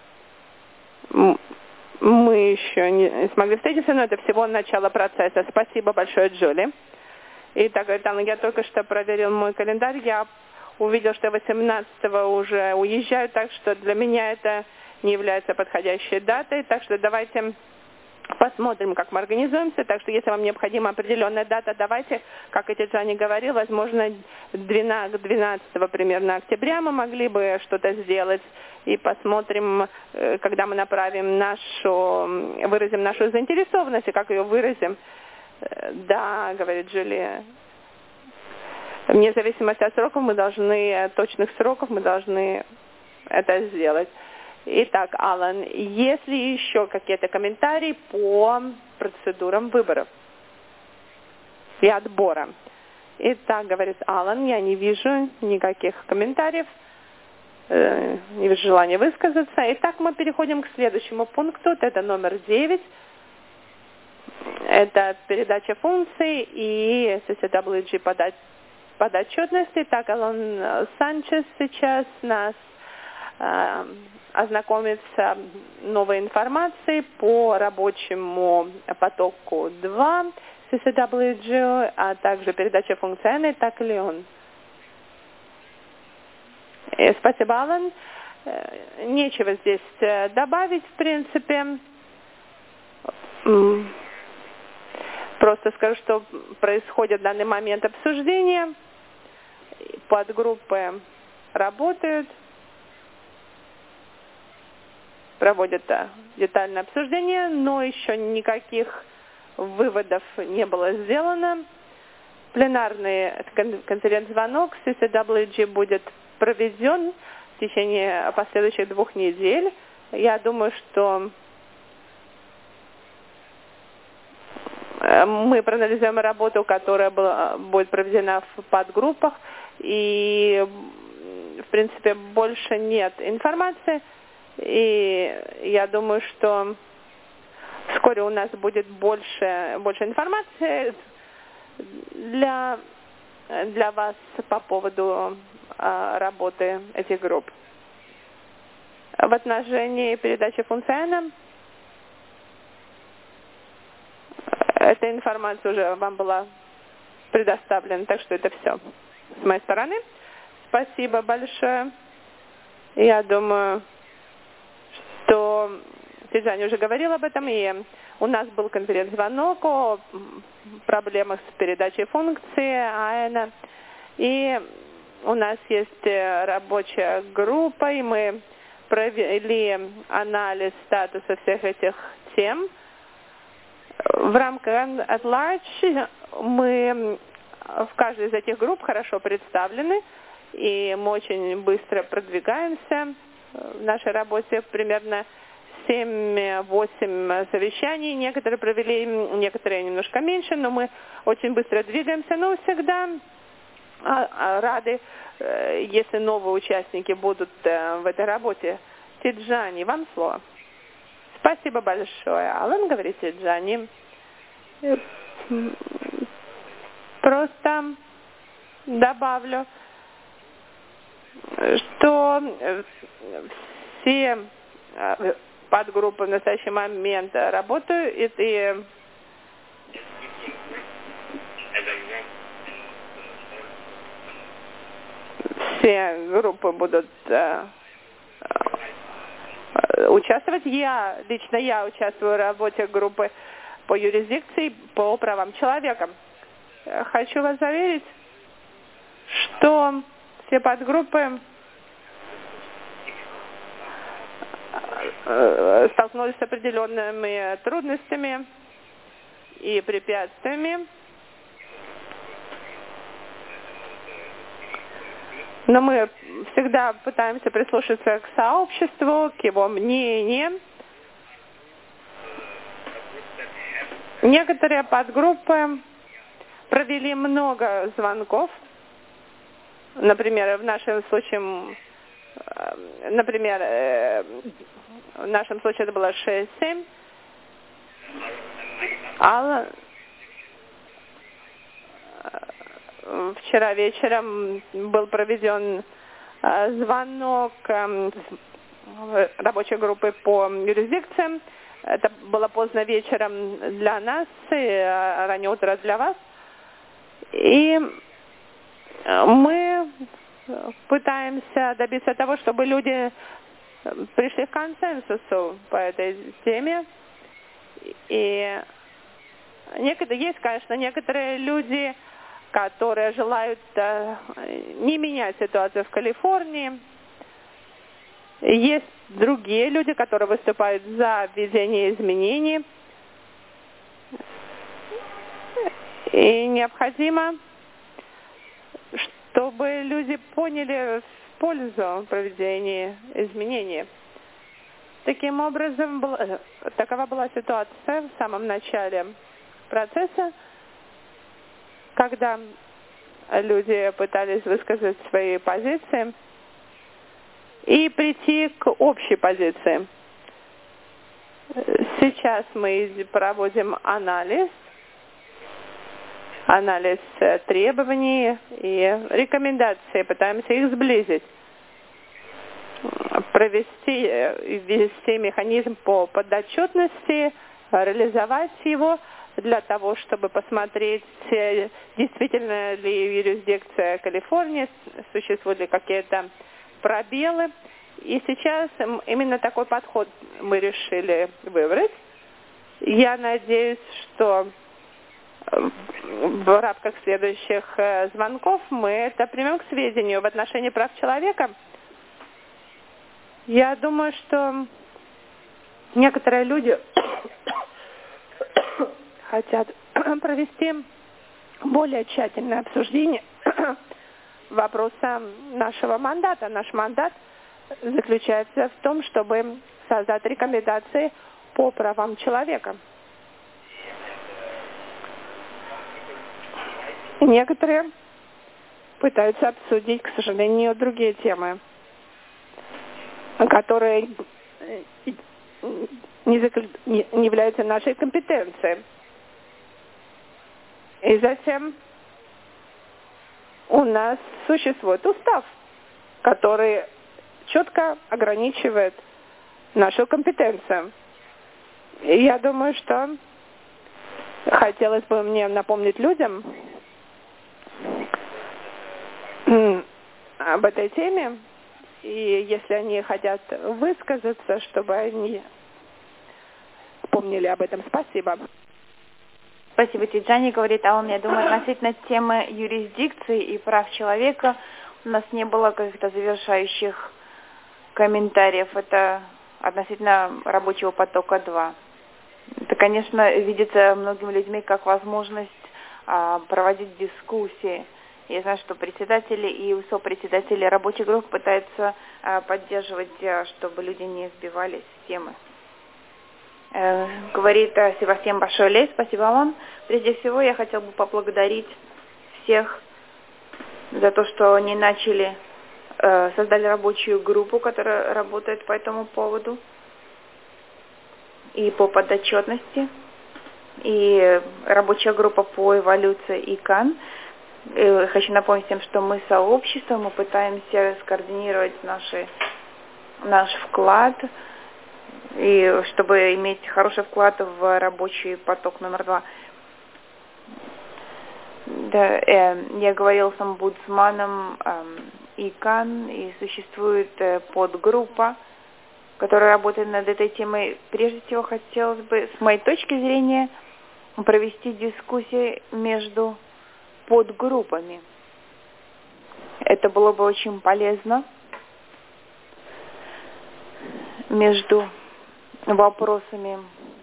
Speaker 2: мы еще не смогли встретиться, но это всего начало процесса. Спасибо большое, Джули. И так, я только что проверил мой календарь, я увидел, что восемнадцатого уже уезжаю, так что для меня это не является подходящей датой. Так что давайте посмотрим, как мы организуемся. Так что, если вам необходима определенная дата, давайте, как и Джани говорил, возможно, двенадцатого примерно октября мы могли бы что-то сделать. И посмотрим, когда мы направим нашу, выразим нашу заинтересованность, и как ее выразим. Да, говорит Джулия. Вне зависимости от сроков мы должны, точных сроков мы должны это сделать. Итак, Алан, есть ли еще какие-то комментарии по процедурам выборов и отбора? Итак, говорит Алан, я не вижу никаких комментариев, э, не вижу желания высказаться. Итак, мы переходим к следующему пункту, это номер девять. Это передача функций и си си дабл ю джи подать, подотчетности. Так, Алан Санчес сейчас нас э, ознакомит с новой информацией по рабочему потоку два си си дабл ю джи, а также передача функций N, так ли он? И спасибо, Алан. Нечего здесь добавить, в принципе. Просто скажу, что происходит в данный момент обсуждение. Подгруппы работают, проводят детальное обсуждение, но еще никаких выводов не было сделано. Пленарный конференц-звонок си си дабл ю джи будет проведен в течение последующих двух недель. Я думаю, что мы проанализируем работу, которая была, будет проведена в подгруппах, и, в принципе, больше нет информации, и я думаю, что вскоре у нас будет больше, больше информации для, для вас по поводу а, работы этих групп. В отношении передачи функции N, эта информация уже вам была предоставлена, так что это все с моей стороны. Спасибо большое. Я думаю, что Тиджани уже говорил об этом, и у нас был конференц-звонок о проблемах с передачей функции эй эн. И у нас есть рабочая группа, и мы провели анализ статуса всех этих тем. В рамках at large мы в каждой из этих групп хорошо представлены, и мы очень быстро продвигаемся в нашей работе. Примерно семь-восемь совещаний, некоторые провели, некоторые немножко меньше, но мы очень быстро двигаемся, но всегда рады, если новые участники будут в этой работе. Тиджани, вам слово. Спасибо большое. Алан, говорит Тиджани. Просто добавлю, что все подгруппы в настоящий момент работают, и, и все группы будут э, участвовать. Я, лично я участвую в работе группы по юрисдикции по правам человека. Хочу вас заверить, что все подгруппы столкнулись с определенными трудностями и препятствиями. Но мы всегда пытаемся прислушаться к сообществу, к его мнениям. Некоторые подгруппы провели много звонков. Например, в нашем случае, например, в нашем случае это было шесть-семь. Алла вчера вечером был проведен звонок рабочей группы по юрисдикциям. Это было поздно вечером для нас и раннее утро для вас. И мы пытаемся добиться того, чтобы люди пришли к консенсусу по этой теме. И некоторые, есть, конечно, некоторые люди, которые желают э, не менять ситуацию в Калифорнии. Есть другие люди, которые выступают за введение изменений. И необходимо, чтобы люди поняли пользу проведения изменений. Таким образом, был, такова была ситуация в самом начале процесса, когда люди пытались высказать свои позиции и прийти к общей позиции. Сейчас мы проводим анализ, анализ требований и рекомендаций, пытаемся их сблизить, провести, ввести механизм по подотчетности, реализовать его для того, чтобы посмотреть, действительно ли юрисдикция Калифорнии, существуют ли какие-то пробелы. И сейчас именно такой подход мы решили выбрать. Я надеюсь, что в рамках следующих звонков мы это примем к сведению. В отношении прав человека, я думаю, что некоторые люди хотят провести более тщательное обсуждение вопроса нашего мандата. Наш мандат заключается в том, чтобы создать рекомендации по правам человека. Некоторые пытаются обсудить, к сожалению, другие темы, которые не, закл... не являются нашей компетенцией. И затем у нас существует устав, который четко ограничивает нашу компетенцию. И я думаю, что хотелось бы мне напомнить людям об этой теме, и если они хотят высказаться, чтобы они помнили об этом. Спасибо.
Speaker 1: Спасибо, Тиджани, говорит Алан. Я думаю, относительно темы юрисдикции и прав человека у нас не было каких-то завершающих комментариев. Это относительно рабочего потока два. Это, конечно, видится многими людьми как возможность а, проводить дискуссии. Я знаю, что председатели и сопредседатели рабочих групп пытаются а, поддерживать, а, чтобы люди не сбивались с темы. Э, говорит а, Себастьян Башолей. Спасибо вам. Прежде всего, я хотел бы поблагодарить всех за то, что они начали, э, создали рабочую группу, которая работает по этому поводу, и по подотчетности, и рабочая группа по эволюции ИКАН. И хочу напомнить всем, что мы сообщество, мы пытаемся скоординировать наши, наш вклад, и чтобы иметь хороший вклад в рабочий поток номер два. Да, э, я говорил с омбудсманом э, ИКАН, и существует э, подгруппа, которая работает над этой темой. Прежде всего, хотелось бы, с моей точки зрения, провести дискуссии между подгруппами. Это было бы очень полезно между вопросами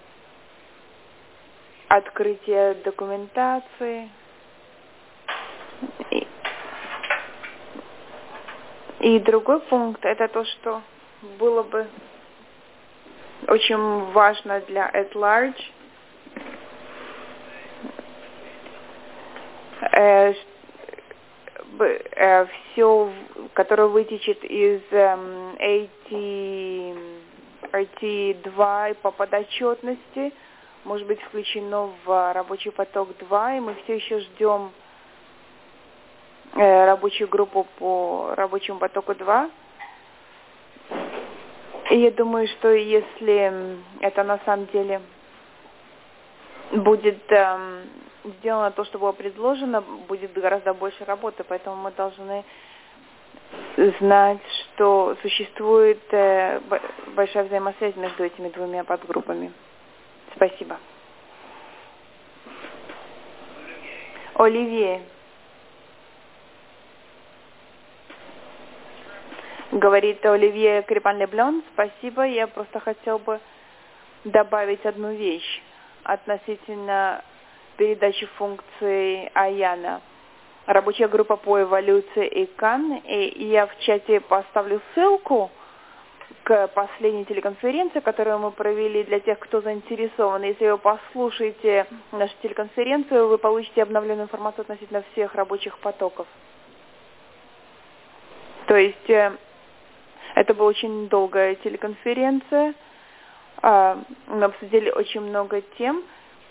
Speaker 1: открытия документации и, и другой пункт — это то, что было бы очень важно для at large, э, э, все, которое вытечет из э, эй ти эр ти два по подотчетности, может быть включено в рабочий поток два, и мы все еще ждем э, рабочую группу по рабочему потоку два. И я думаю, что если это на самом деле будет э, сделано то, что было предложено, будет гораздо больше работы, поэтому мы должны знать, что существует э, большая взаимосвязь между этими двумя подгруппами. Спасибо. Оливье. Говорит Оливье Крепан-Леблон. Спасибо. Я просто хотел бы добавить одну вещь относительно передачи функций Аяна. Рабочая группа по эволюции ИКАН. И я в чате поставлю ссылку к последней телеконференции, которую мы провели для тех, кто заинтересован. Если вы послушаете нашу телеконференцию, вы получите обновленную информацию относительно всех рабочих потоков. То есть это была очень долгая телеконференция. Мы обсудили очень много тем.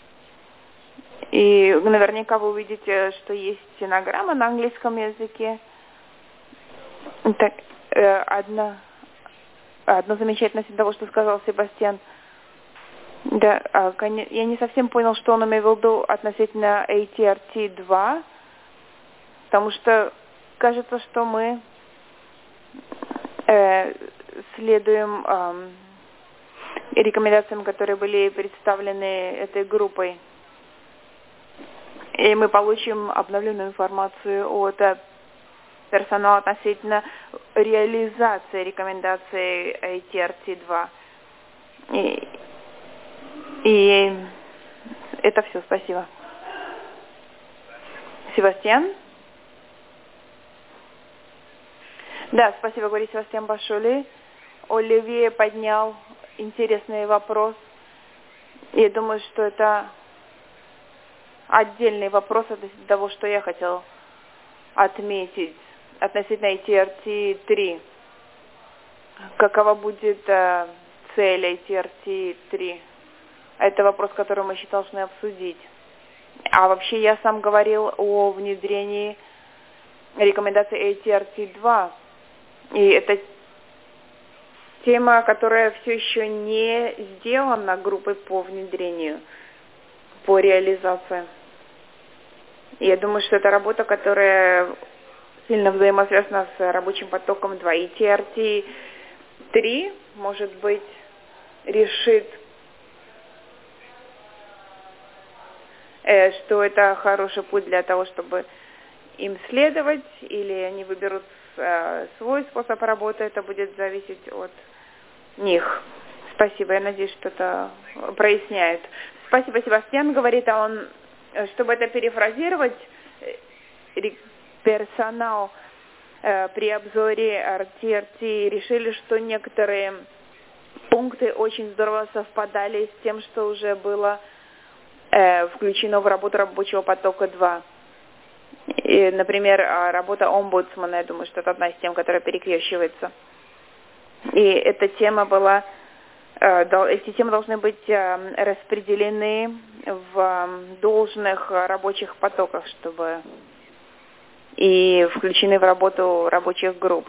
Speaker 1: И наверняка вы увидите, что есть стенограмма на английском языке. Так, одна... Одно замечательное того, что сказал Себастьян. Да, я не совсем понял, что он имел в виду относительно эй ти ар ти два, потому что кажется, что мы э, следуем э, рекомендациям, которые были представлены этой группой. И мы получим обновленную информацию от персонала относительно реализации рекомендаций эй ти ар ти два. И, и это все. Спасибо. Себастьян? Да, спасибо, говорит Себастьян Башоли. Оливье поднял интересный вопрос. Я думаю, что это отдельный вопрос от того, что я хотел отметить относительно эй ти ар ти три. Какова будет э, цель эй ти ар ти три? Это вопрос, который мы еще должны обсудить. А вообще я сам говорил о внедрении рекомендаций эй ти ар ти два. И это тема, которая все еще не сделана группой по внедрению, по реализации. И я думаю, что это работа, которая сильно взаимосвязана с рабочим потоком два. И ти ар ти три, может быть, решит, э, что это хороший путь для того, чтобы им следовать, или они выберут э, свой способ работы. Это будет зависеть от них. Спасибо. Я надеюсь, что это проясняет. Спасибо, Себастьян, говорит, а он, чтобы это перефразировать, персонал э, при обзоре эр ти ар ти решили, что некоторые пункты очень здорово совпадали с тем, что уже было э, включено в работу рабочего потока два. И, например, работа омбудсмана, я думаю, что это одна из тем, которая перекрещивается. И эта тема была, э, эти темы должны быть э, распределены в э, должных рабочих потоках, чтобы и включены в работу рабочих групп.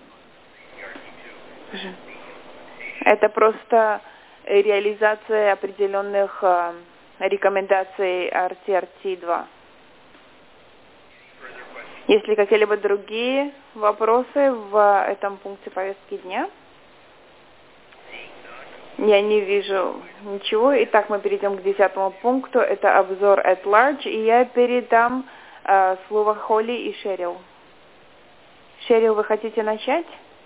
Speaker 1: Это просто реализация определенных э, рекомендаций эр ти ар ти два. Есть ли какие-либо другие вопросы в этом пункте повестки дня? Я не вижу ничего. Итак, мы перейдем к десятому пункту. Это обзор at large. И я передам э, слово Холли и Шерил. Шерил, вы хотите начать?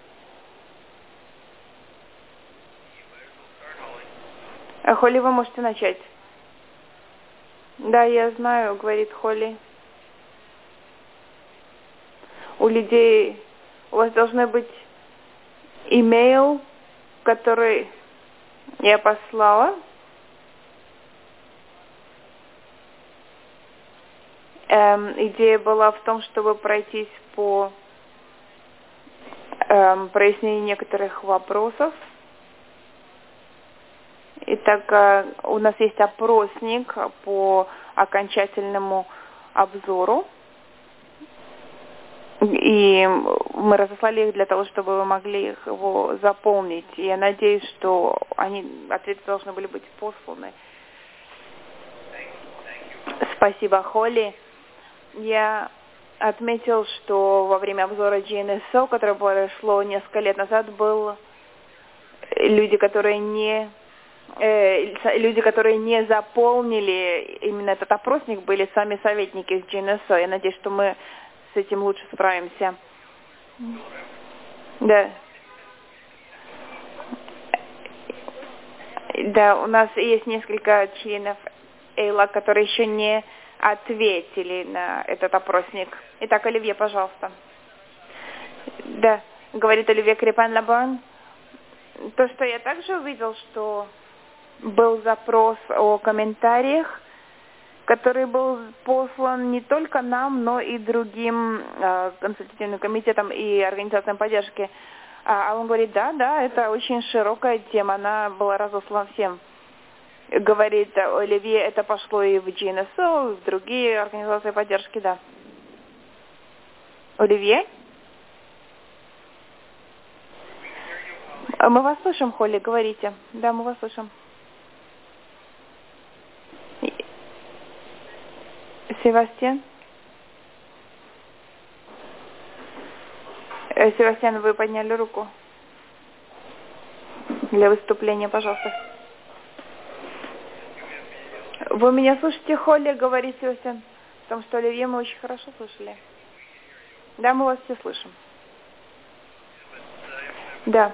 Speaker 1: Холли, вы можете начать. Да, я знаю, говорит Холли. У людей, у вас должны быть имейл, который я послала. Эм, идея была в том, чтобы пройтись по эм, прояснению некоторых вопросов. Итак, э, у нас есть опросник по окончательному обзору. И мы разослали их для того, чтобы вы могли их, его заполнить. И я надеюсь, что они, ответы должны были быть посланы. Спасибо, Холли. Я отметил, что во время обзора джи эн эс о, которое произошло несколько лет назад, были люди, которые не э, люди, которые не заполнили именно этот опросник, были сами советники из джи эн эс о. Я надеюсь, что мы с этим лучше справимся. Да. Да, у нас есть несколько членов ЭЙЛАК, которые еще не ответили на этот опросник. Итак, Оливье, пожалуйста. Да, говорит Оливье Крепан-Лаборн. То, что я также увидел, что был запрос о комментариях, который был послан не только нам, но и другим э, консультативным комитетам и организациям поддержки. А он говорит, да, да, это очень широкая тема, она была разослана всем. Говорит Оливье, это пошло и в джи эн эс о, и в другие организации поддержки, да. Оливье? Мы вас слышим, Холли, говорите. Да, мы вас слышим. Севастьян? Э, Севастьян, вы подняли руку для выступления, пожалуйста. Вы меня слышите, Холли, говорит Севастьян? Потому что Оливье мы очень хорошо слышали. Да, мы вас все слышим. Да.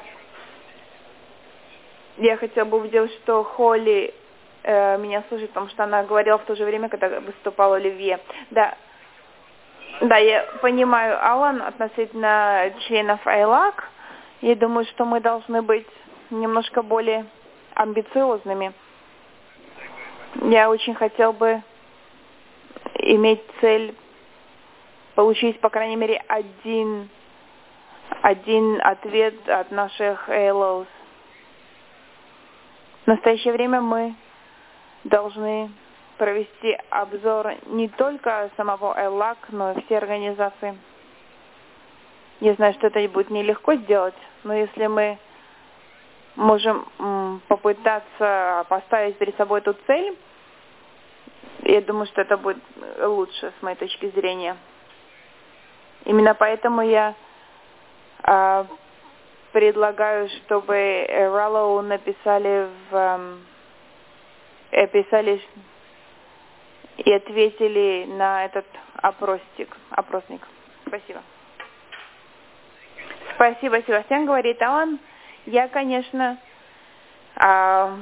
Speaker 1: Я хотела бы увидеть, что Холли э, меня слышит, потому что она говорила в то же время, когда выступал Оливье. Да. Да, я понимаю, Алан, относительно членов ЭЙЛАК, я думаю, что мы должны быть немножко более амбициозными. Я очень хотел бы иметь цель получить, по крайней мере, один, один ответ от наших эй эл о's. В настоящее время мы должны провести обзор не только самого ЭЙЛАК, но и все организации. Я знаю, что это будет нелегко сделать, но если мы можем м, попытаться поставить перед собой эту цель, я думаю, что это будет лучше с моей точки зрения. Именно поэтому я э, предлагаю, чтобы Раллоу написали в э, писали и ответили на этот опросник. опросник. Спасибо. Спасибо, Севастьян, говорит Алан. Я, конечно, э,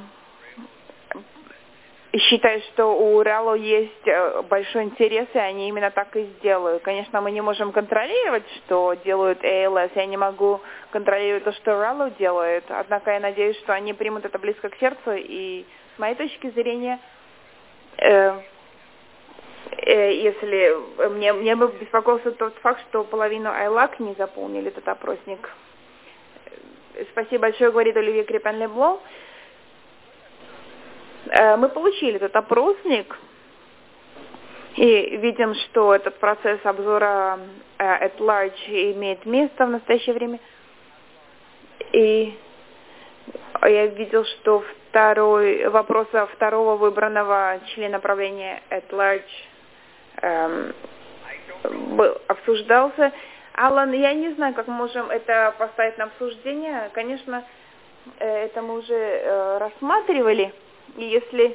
Speaker 1: считаю, что у Раллоу есть большой интерес, и они именно так и сделают. Конечно, мы не можем контролировать, что делают эй эл эс. Я не могу контролировать то, что Раллоу делает. Однако я надеюсь, что они примут это близко к сердцу. И с моей точки зрения, э, э, если мне, мне бы беспокоился тот факт, что половину ЭЙЛАК не заполнили этот опросник. Спасибо большое, говорит Оливье Крепан-Лебло. Мы получили этот опросник и видим, что этот процесс обзора at large имеет место в настоящее время. И я видел, что второй вопрос второго выбранного члена правления at large эм, был, обсуждался. Алан, я не знаю, как мы можем это поставить на обсуждение. Конечно, это мы уже э, рассматривали. И если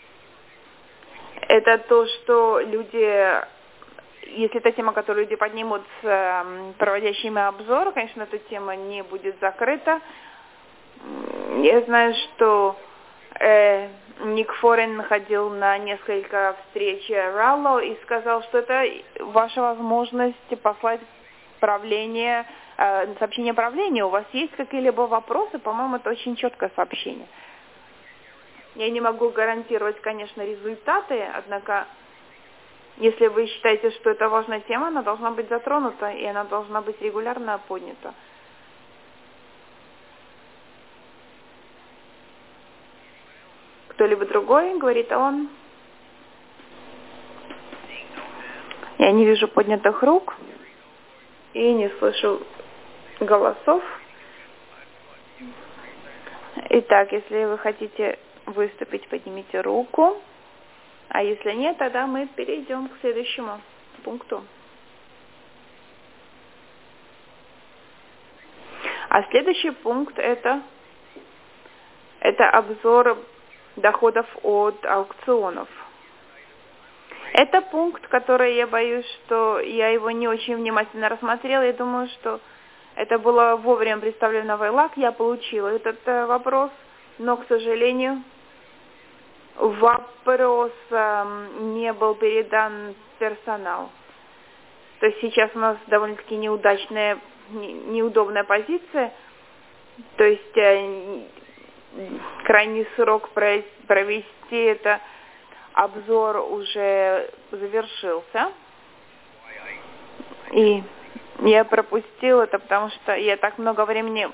Speaker 1: это то, что люди, если это тема, которую люди поднимут с э, проводящими обзор, конечно, эта тема не будет закрыта. Я знаю, что э, Ник Форен ходил на несколько встреч Раллоу и сказал, что это ваша возможность послать правление, э, сообщение правления. У вас есть какие-либо вопросы? По-моему, это очень четкое сообщение. Я не могу гарантировать, конечно, результаты, однако, если вы считаете, что это важная тема, она должна быть затронута, и она должна быть регулярно поднята. Кто-либо другой, говорит он. Я не вижу поднятых рук и не слышу голосов. Итак, если вы хотите выступить, поднимите руку. А если нет, тогда мы перейдем к следующему пункту. А следующий пункт это, это обзор доходов от аукционов. Это пункт, который я боюсь, что я его не очень внимательно рассмотрела. Я думаю, что это было вовремя представлено в айлак, я получила этот э, вопрос, но, к сожалению, вопрос э, не был передан персоналу. То есть сейчас у нас довольно-таки неудачная, не, неудобная позиция. То есть э, крайний срок провести это обзор уже завершился. И я пропустила это, потому что я так много времени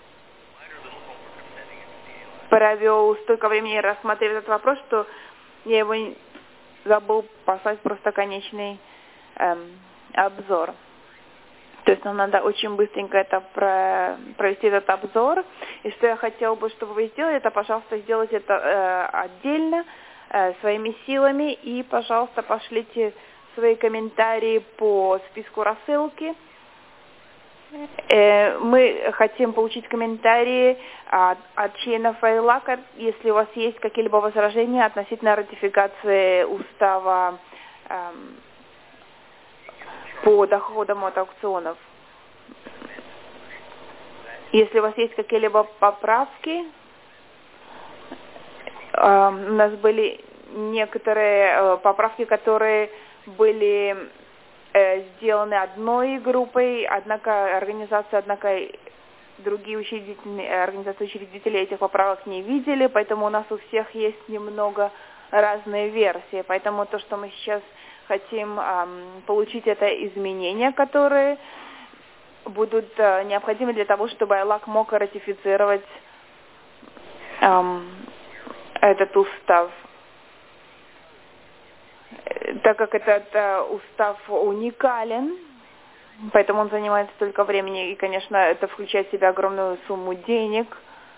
Speaker 1: провел, столько времени рассматривая этот вопрос, что я его забыл послать просто конечный эм, обзор. То есть нам надо очень быстренько это про, провести этот обзор. И что я хотела бы, чтобы вы сделали, это, пожалуйста, сделайте это э, отдельно, э, своими силами. И, пожалуйста, пошлите свои комментарии по списку рассылки. Э, мы хотим получить комментарии от, от членов айлака, если у вас есть какие-либо возражения относительно ратификации устава э, по доходам от аукционов. Если у вас есть какие-либо поправки, э, у нас были некоторые э, поправки, которые были э, сделаны одной группой, однако организация, однако другие учредительные организации учредителей этих поправок не видели, поэтому у нас у всех есть немного разные версии. Поэтому то, что мы сейчас хотим эм, получить, это изменения, которые будут э, необходимы для того, чтобы айлак мог ратифицировать эм, этот устав. Так как этот э, устав уникален, поэтому он занимает столько времени, и, конечно, это включает в себя огромную сумму денег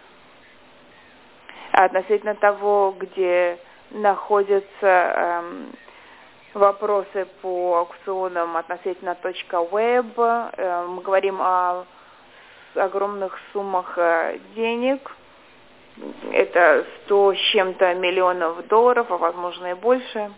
Speaker 1: относительно того, где находятся эм, вопросы по аукционам относительно .web. Э, мы говорим о огромных суммах э, денег. Это сто с чем-то миллионов долларов, а возможно и больше.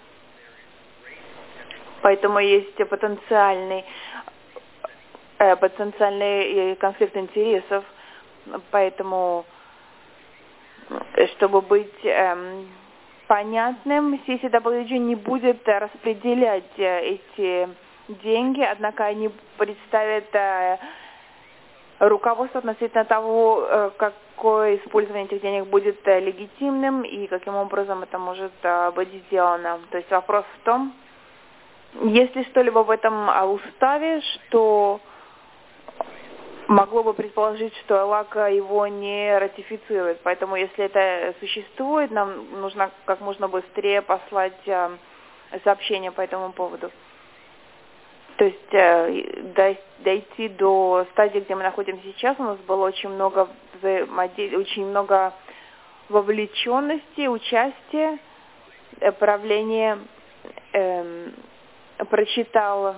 Speaker 1: Поэтому есть потенциальный, э, потенциальный конфликт интересов. Поэтому, чтобы быть эм, понятным, си си дабл ю джи не будет распределять э, эти деньги, однако они представят э, руководство относительно того, э, какое использование этих денег будет э, легитимным и каким образом это может э, быть сделано. То есть вопрос в том, есть ли что-либо в этом уставе, что могло бы предположить, что айлак его не ратифицирует. Поэтому, если это существует, нам нужно как можно быстрее послать э, сообщение по этому поводу. То есть э, дойти до стадии, где мы находимся сейчас, у нас было очень много взаимодействия, очень много вовлеченности, участия, э, правление э, прочитал,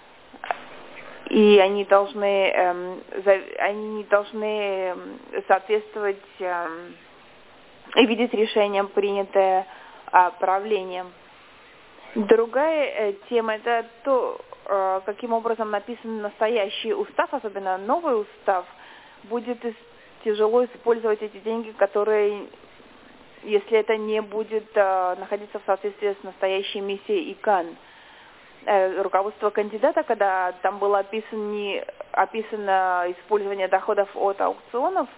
Speaker 1: и они должны, эм, за, они должны соответствовать эм, и видеть решение, принятое э, правлением. Другая э, тема – это то, э, каким образом написан настоящий устав, особенно новый устав. Будет тяжело использовать эти деньги, которые, если это не будет э, находиться в соответствии с настоящей миссией ИКАН. Руководство кандидата, когда там было описано, не, описано использование доходов от аукционов,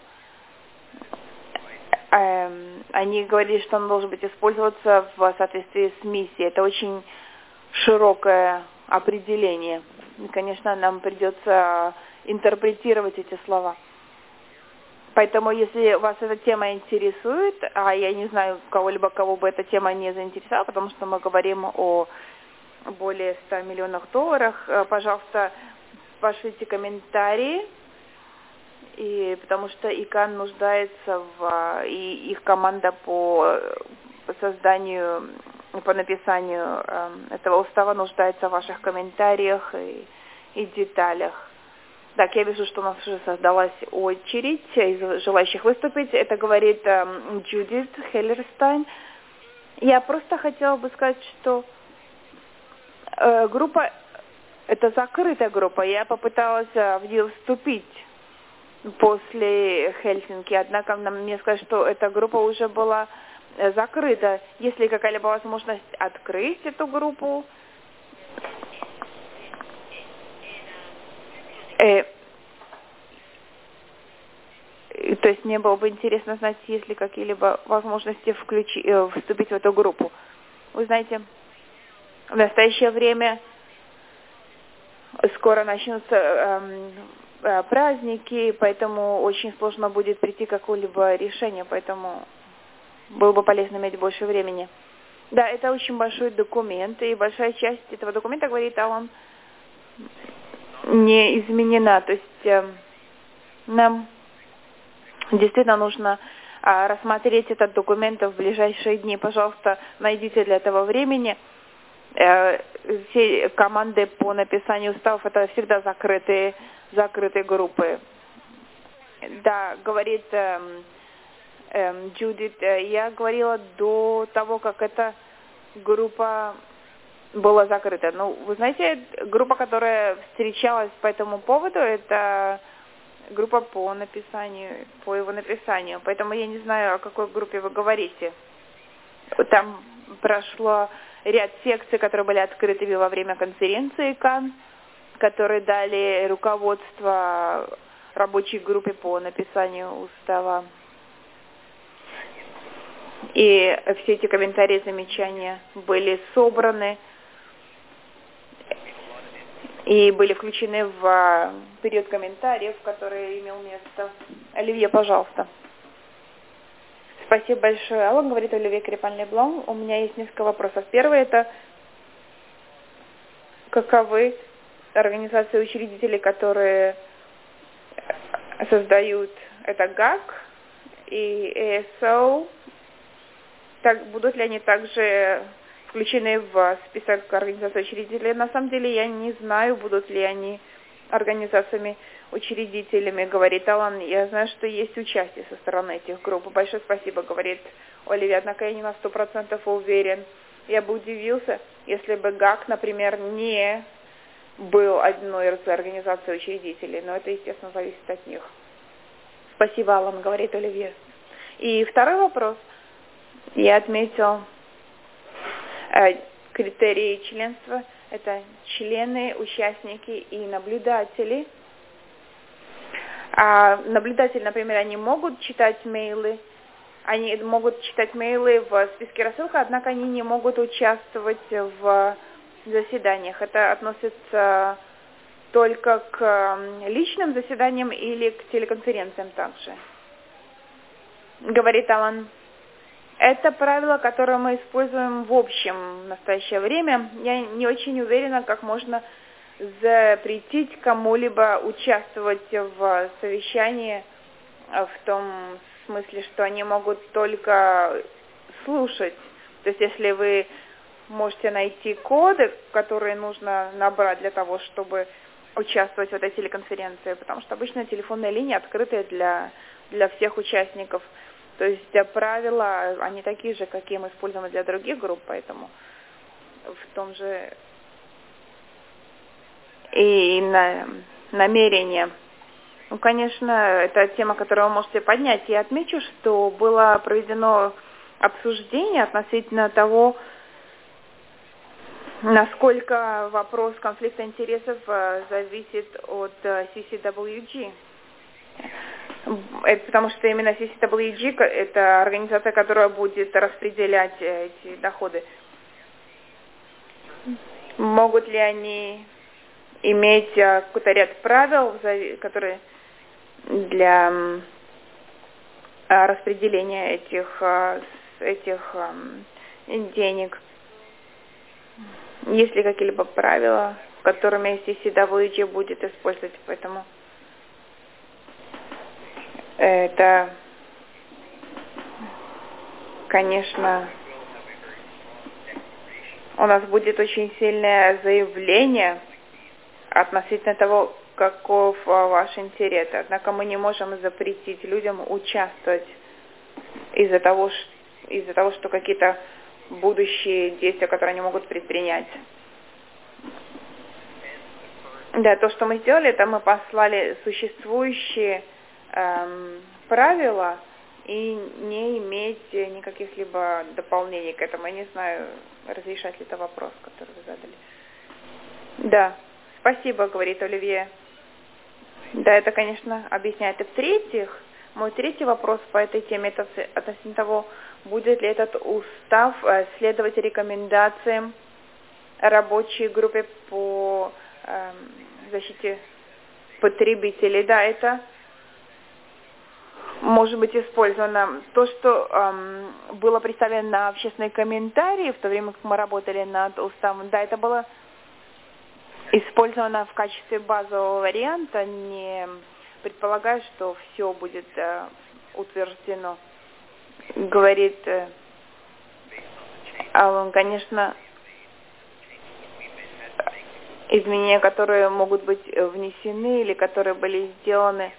Speaker 1: э, они говорили, что он должен быть использоваться в соответствии с миссией. Это очень широкое определение. И, конечно, нам придется интерпретировать эти слова. Поэтому, если вас эта тема интересует, а я не знаю кого-либо, кого бы эта тема не заинтересовала, потому что мы говорим о более ста миллионах долларов, пожалуйста, пошлите комментарии, и, потому что ИКАН нуждается в, и их команда по, по созданию, по написанию э, этого устава нуждается в ваших комментариях и, и деталях. Так, я вижу, что у нас уже создалась очередь из желающих выступить. Это говорит эм, Джудит Хеллерстайн. Я просто хотела бы сказать, что э, группа, это закрытая группа. Я попыталась э, в нее вступить после Хельсинки, однако нам мне сказали, что эта группа уже была э, закрыта. Есть ли какая-либо возможность открыть эту группу? Э, То есть мне было бы интересно знать, есть ли какие-либо возможности включи, э, вступить в эту группу. Вы знаете, в настоящее время скоро начнутся э, э, праздники, поэтому очень сложно будет прийти к какому-либо решению, поэтому было бы полезно иметь больше времени. Да, это очень большой документ, и большая часть этого документа, говорит Алан, не изменена. То есть э, нам действительно нужно а, рассмотреть этот документ в ближайшие дни. Пожалуйста, найдите для этого времени. Э, все команды по написанию уставов это всегда закрытые, закрытые группы. Да, говорит э, э, Джудит, э, я говорила до того, как эта группа была закрыта. Ну, вы знаете, группа, которая встречалась по этому поводу, это группа по написанию, по его написанию. Поэтому я не знаю, о какой группе вы говорите. Там прошло ряд секций, которые были открыты во время конференции КАН, которые дали руководство рабочей группе по написанию устава. И все эти комментарии, замечания были собраны и были включены в период комментариев, который имел место. Оливье, пожалуйста. Спасибо большое, Аллан, говорит Оливье Крепан-Леблон. У меня есть несколько вопросов. Первый – это каковы организации учредителей, которые создают это ГАК и эй эс о, так, будут ли они также включены в список организаций учредителей? На самом деле я не знаю, будут ли они организациями учредителями, говорит Алан. Я знаю, что есть участие со стороны этих групп. Большое спасибо, говорит Оливия, однако я не на сто процентов уверен. Я бы удивился, если бы ГАК, например, не был одной из организаций учредителей, но это, естественно, зависит от них. Спасибо, Алан, говорит Оливия. И второй вопрос. Я отметил э, критерии членства. Это члены, участники и наблюдатели. А наблюдатели, например, они могут читать мейлы, они могут читать мейлы в списке рассылка, однако они не могут участвовать в заседаниях. Это относится только к личным заседаниям или к телеконференциям также. Говорит Алан, это правило, которое мы используем в общем в настоящее время. Я не очень уверена, как можно запретить кому-либо участвовать в совещании в том смысле, что они могут только слушать. То есть если вы можете найти коды, которые нужно набрать для того, чтобы участвовать в этой телеконференции, потому что обычно телефонные линии открыты для, для всех участников. То есть правила, они такие же, какие мы используем для других групп, поэтому в том же и на, намерение. Ну, конечно, это тема, которую вы можете поднять. Я отмечу, что было проведено обсуждение относительно того, насколько вопрос конфликта интересов зависит от си си дабл ю джи. Это потому что именно си си дабл ю джи – это организация, которая будет распределять эти доходы. Могут ли они иметь какой-то ряд правил, которые для распределения этих, этих денег? Есть ли какие-либо правила, которыми си си дабл ю джи будет использовать? Поэтому это, конечно, у нас будет очень сильное заявление относительно того, каков ваш интерес. Однако мы не можем запретить людям участвовать из-за того, из-за того, что какие-то будущие действия, которые они могут предпринять. Да, то, что мы сделали, это мы послали существующие эм, правила и не иметь никаких либо дополнений к этому. Я не знаю, разрешать ли это вопрос, который вы задали. Да, спасибо, говорит Оливье. Да, это, конечно, объясняет. И в-третьих, мой третий вопрос по этой теме, это относительно того, будет ли этот устав следовать рекомендациям рабочей группе по э, защите потребителей. Да, это может быть использовано. То, что эм, было представлено на общественные комментарии в то время, как мы работали над уставом, да, это было использовано в качестве базового варианта, не предполагая, что все будет э, утверждено. Говорит э, Алан, конечно, изменения, которые могут быть внесены или которые были сделаны,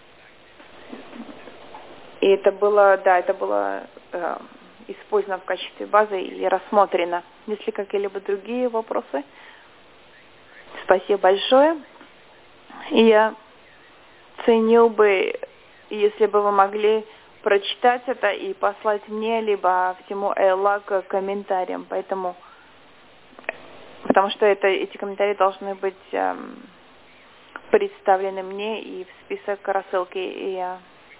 Speaker 1: и это было, да, это было э, использовано в качестве базы и рассмотрено. Есть ли какие-либо другие вопросы? Спасибо большое. И я ценил бы, если бы вы могли прочитать это и послать мне, либо всему ЭЛАК комментариям. Поэтому, потому что это, эти комментарии должны быть эм, представлены мне и в список рассылки. И я,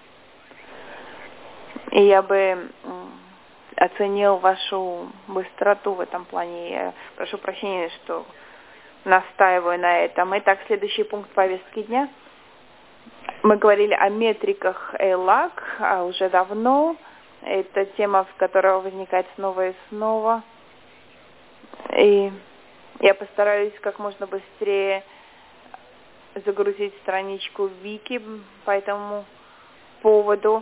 Speaker 1: и я бы эм, оценил вашу быстроту в этом плане. Я прошу прощения, что настаиваю на этом. Итак, следующий пункт повестки дня. Мы говорили о метриках ЭЛАК а уже давно. Это тема, которая возникает снова и снова. И я постараюсь как можно быстрее загрузить страничку Вики по этому поводу.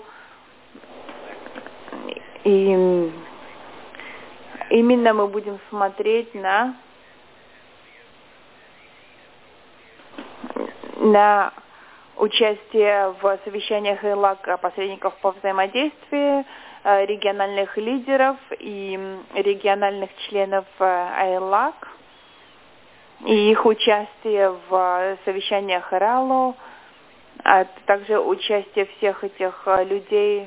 Speaker 1: И именно мы будем смотреть на на участие в совещаниях ЭЛАК посредников по взаимодействию, региональных лидеров и региональных членов ЭЛАК, и их участие в совещаниях РАЛО, а также участие всех этих людей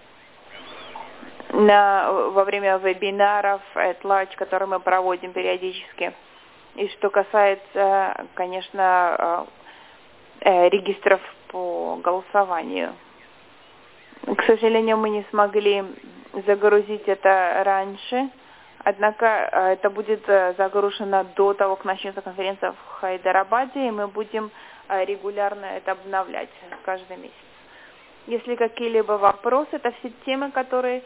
Speaker 1: на, во время вебинаров at large, которые мы проводим периодически. И что касается, конечно, регистров по голосованию. К сожалению, мы не смогли загрузить это раньше, однако это будет загружено до того, как начнется конференция в Хайдарабаде, и мы будем регулярно это обновлять каждый месяц. Если какие-либо вопросы, это все темы, которые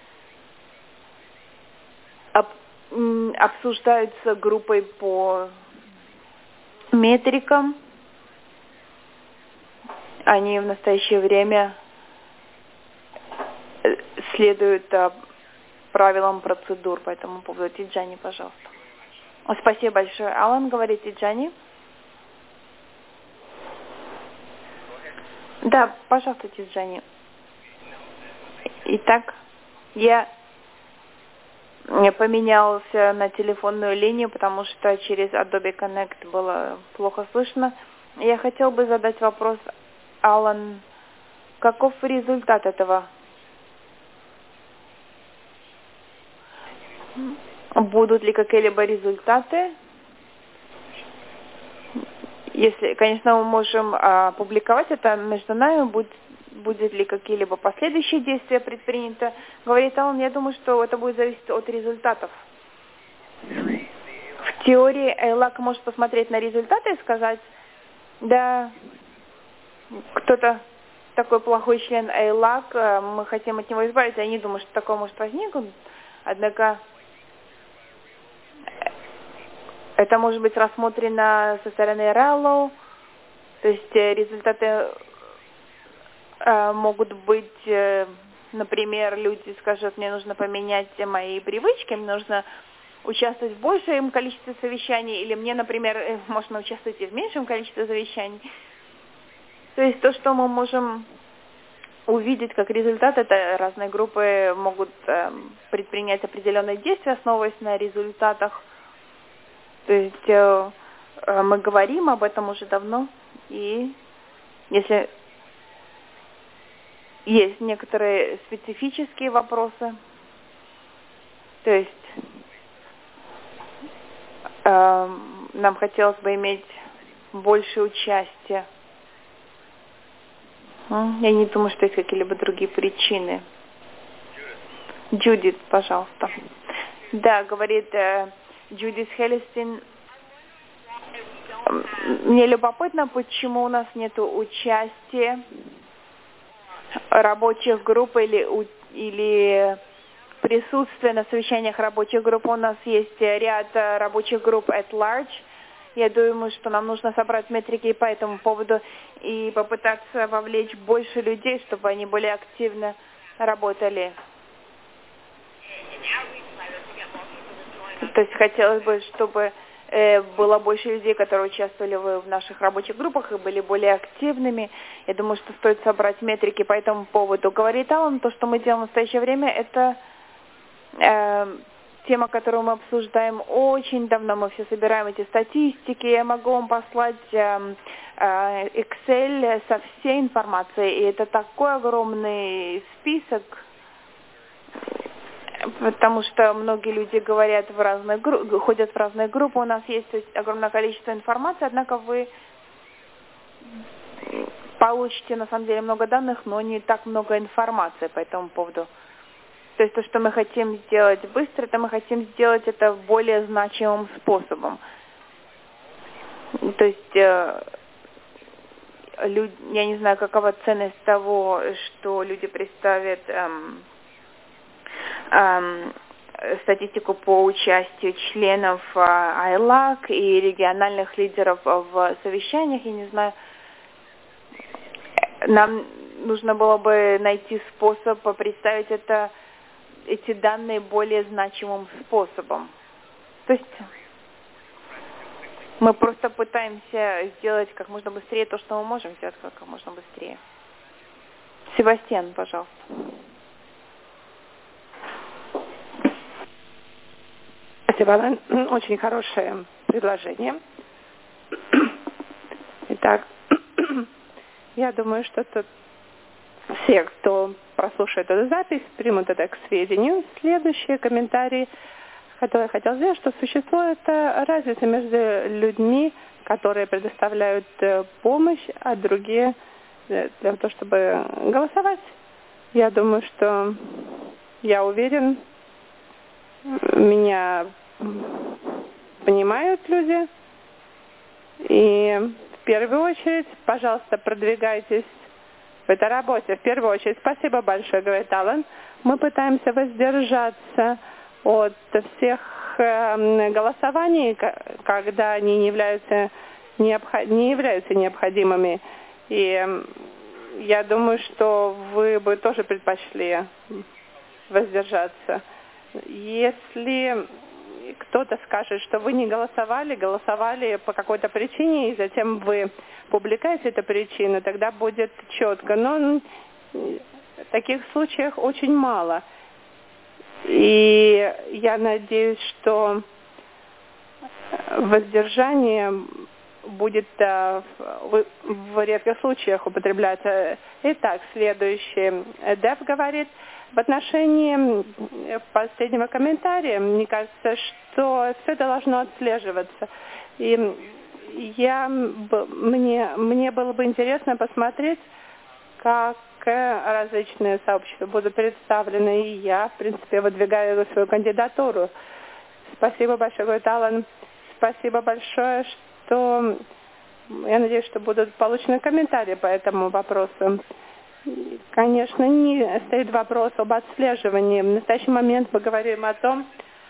Speaker 1: обсуждаются группой по метрикам. Они в настоящее время следуют а, правилам процедур по этому поводу. Тиджани, пожалуйста. О, спасибо большое. Алан, говорит Тиджани. Да, пожалуйста, Тиджани. Итак, я поменялся на телефонную линию, потому что через Adobe Connect было плохо слышно. Я хотел бы задать вопрос, Алан, каков результат этого? Будут ли какие-либо результаты? Если, конечно, мы можем а, публиковать это между нами, будет, будет ли какие-либо последующие действия предприняты. Говорит Алан, я думаю, что это будет зависеть от результатов. В теории ЭЛАК может посмотреть на результаты и сказать, да, кто-то такой плохой член ЭЛАК, мы хотим от него избавиться. Я не думаю, что такое может возникнуть. Однако это может быть рассмотрено со стороны РАЛО. То есть результаты э, могут быть, э, например, люди скажут, мне нужно поменять мои привычки, мне нужно участвовать в большем количестве совещаний, или мне, например, можно участвовать и в меньшем количестве совещаний. То есть то, что мы можем увидеть как результат, это разные группы могут э, предпринять определенные действия, основываясь на результатах. То есть э, э, мы говорим об этом уже давно, и если есть некоторые специфические вопросы, то есть э, нам хотелось бы иметь больше участия. Я не думаю, что есть какие-либо другие причины. Джудит, пожалуйста. Да, говорит э, Джудит Хелестин. Мне любопытно, почему у нас нет участия рабочих групп или, или присутствия на совещаниях рабочих групп. У нас есть ряд рабочих групп at large. Я думаю, что нам нужно собрать метрики по этому поводу и попытаться вовлечь больше людей, чтобы они более активно работали. То есть хотелось бы, чтобы э, было больше людей, которые участвовали в, в наших рабочих группах и были более активными. Я думаю, что стоит собрать метрики по этому поводу. Говорит Алан, то, что мы делаем в настоящее время, это э, тема, которую мы обсуждаем очень давно. Мы все собираем эти статистики. Я могу вам послать э, э, Excel со всей информацией. И это такой огромный список, потому что многие люди говорят в разные группы, ходят в разные группы. У нас есть огромное количество информации, однако вы получите на самом деле много данных, но не так много информации по этому поводу. То есть то, что мы хотим сделать быстро, это мы хотим сделать это более значимым способом. То есть э, люд, я не знаю, какова ценность того, что люди представят эм, эм, статистику по участию членов э, айлак и региональных лидеров в совещаниях. Я не знаю, нам нужно было бы найти способ представить это эти данные более значимым способом. То есть мы просто пытаемся сделать как можно быстрее то, что мы можем сделать как можно быстрее. Себастьян, пожалуйста.
Speaker 2: Спасибо, Алан. Очень хорошее предложение. Итак, я думаю, что тут все, кто прослушает эту запись, примут это к сведению. Следующие комментарии, которые я хотела сделать, что существует разница между людьми, которые предоставляют помощь, а другие для того, чтобы голосовать. Я думаю, что я уверен, меня понимают люди. И в первую очередь, пожалуйста, продвигайтесь в этой работе. В первую очередь, спасибо большое, говорит Алан. Мы пытаемся воздержаться от всех э, голосований, когда они не являются, необход... не являются необходимыми. И я думаю, что вы бы тоже предпочли воздержаться. Если кто-то скажет, что вы не голосовали, голосовали по какой-то причине, и затем вы публикуете эту причину, тогда будет четко. Но таких случаев очень мало. И я надеюсь, что воздержание будет в, в редких случаях употребляться. Итак, следующий. Дэв говорит, в отношении последнего комментария, мне кажется, что все должно отслеживаться. И я, мне, мне было бы интересно посмотреть, как различные сообщества будут представлены. И я, в принципе, выдвигаю свою кандидатуру. Спасибо большое, говорит Алан. Спасибо большое, что я надеюсь, что будут получены комментарии по этому вопросу. Конечно, не стоит вопрос об отслеживании. В настоящий момент мы говорим о том,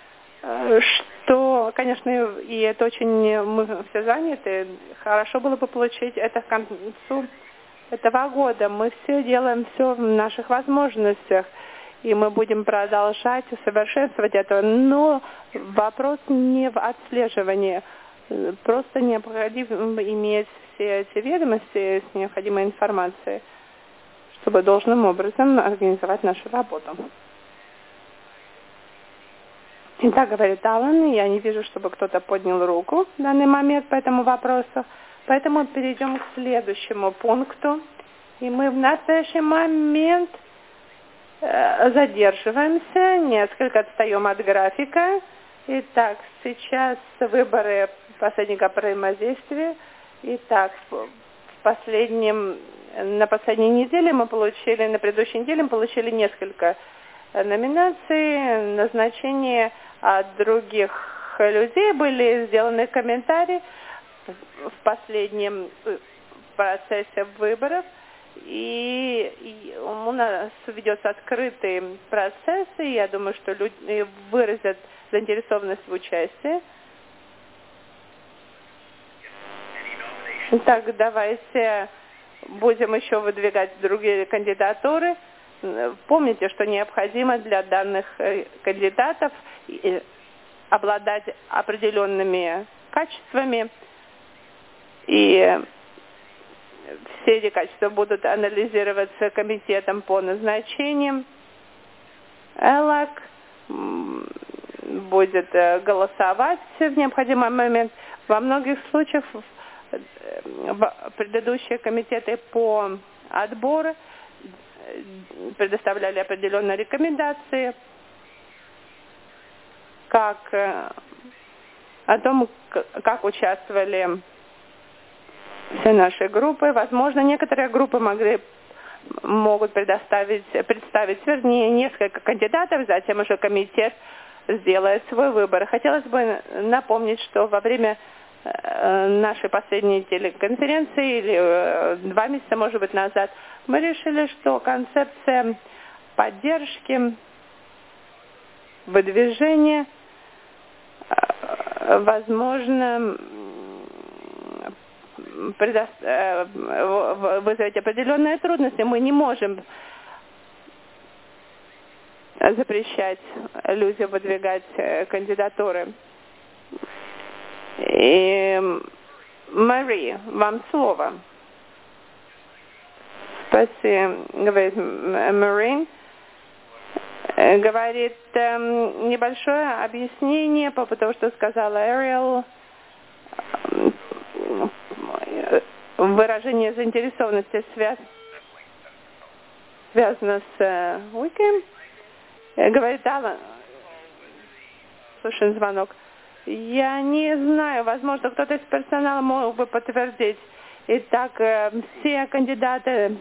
Speaker 2: что, конечно, и это очень, мы все заняты, хорошо было бы получить это к концу этого года. Мы все делаем все в наших возможностях, и мы будем продолжать усовершенствовать это. Но Вопрос не в отслеживании. Просто необходимо иметь все эти ведомости с необходимой информацией, чтобы должным образом организовать нашу работу. Итак, говорит Алан, я не вижу, чтобы кто-то поднял руку в данный момент по этому вопросу. Поэтому перейдем к следующему пункту. И мы в настоящий момент э, задерживаемся, несколько отстаем от графика. Итак, сейчас выборы посредника взаимодействия. Итак, в последнем, на последней неделе мы получили, на предыдущей неделе мы получили несколько номинаций, назначение от других людей, были сделаны комментарии в последнем процессе выборов. И, и у нас ведется открытый процесс, и я думаю, что люди выразят заинтересованность в участии. Так, давайте будем еще выдвигать другие кандидатуры. Помните, что необходимо для данных кандидатов обладать определенными качествами, и все эти качества будут анализироваться комитетом по назначениям. ЭЛАК будет голосовать в необходимый момент. Во многих случаях предыдущие комитеты по отбору предоставляли определенные рекомендации, как о том, как участвовали все наши группы. Возможно, некоторые группы могли, могут предоставить, представить, вернее, несколько кандидатов, затем уже комитет сделает свой выбор. Хотелось бы напомнить, что во время нашей последней телеконференции или два месяца, может быть, назад, мы решили, что концепция поддержки, выдвижения, возможно, вызовет определенные трудности. Мы не можем запрещать людям выдвигать кандидатуры. И, Мари, вам слово. Спасибо, говорит Мари. Говорит эм, небольшое объяснение по тому, что сказала Эриэл. Выражение заинтересованности связ... связано с Уиком. Говорит Алан. Слушай, звонок. Я не знаю, возможно, кто-то из персонала мог бы подтвердить. Итак, все кандидаты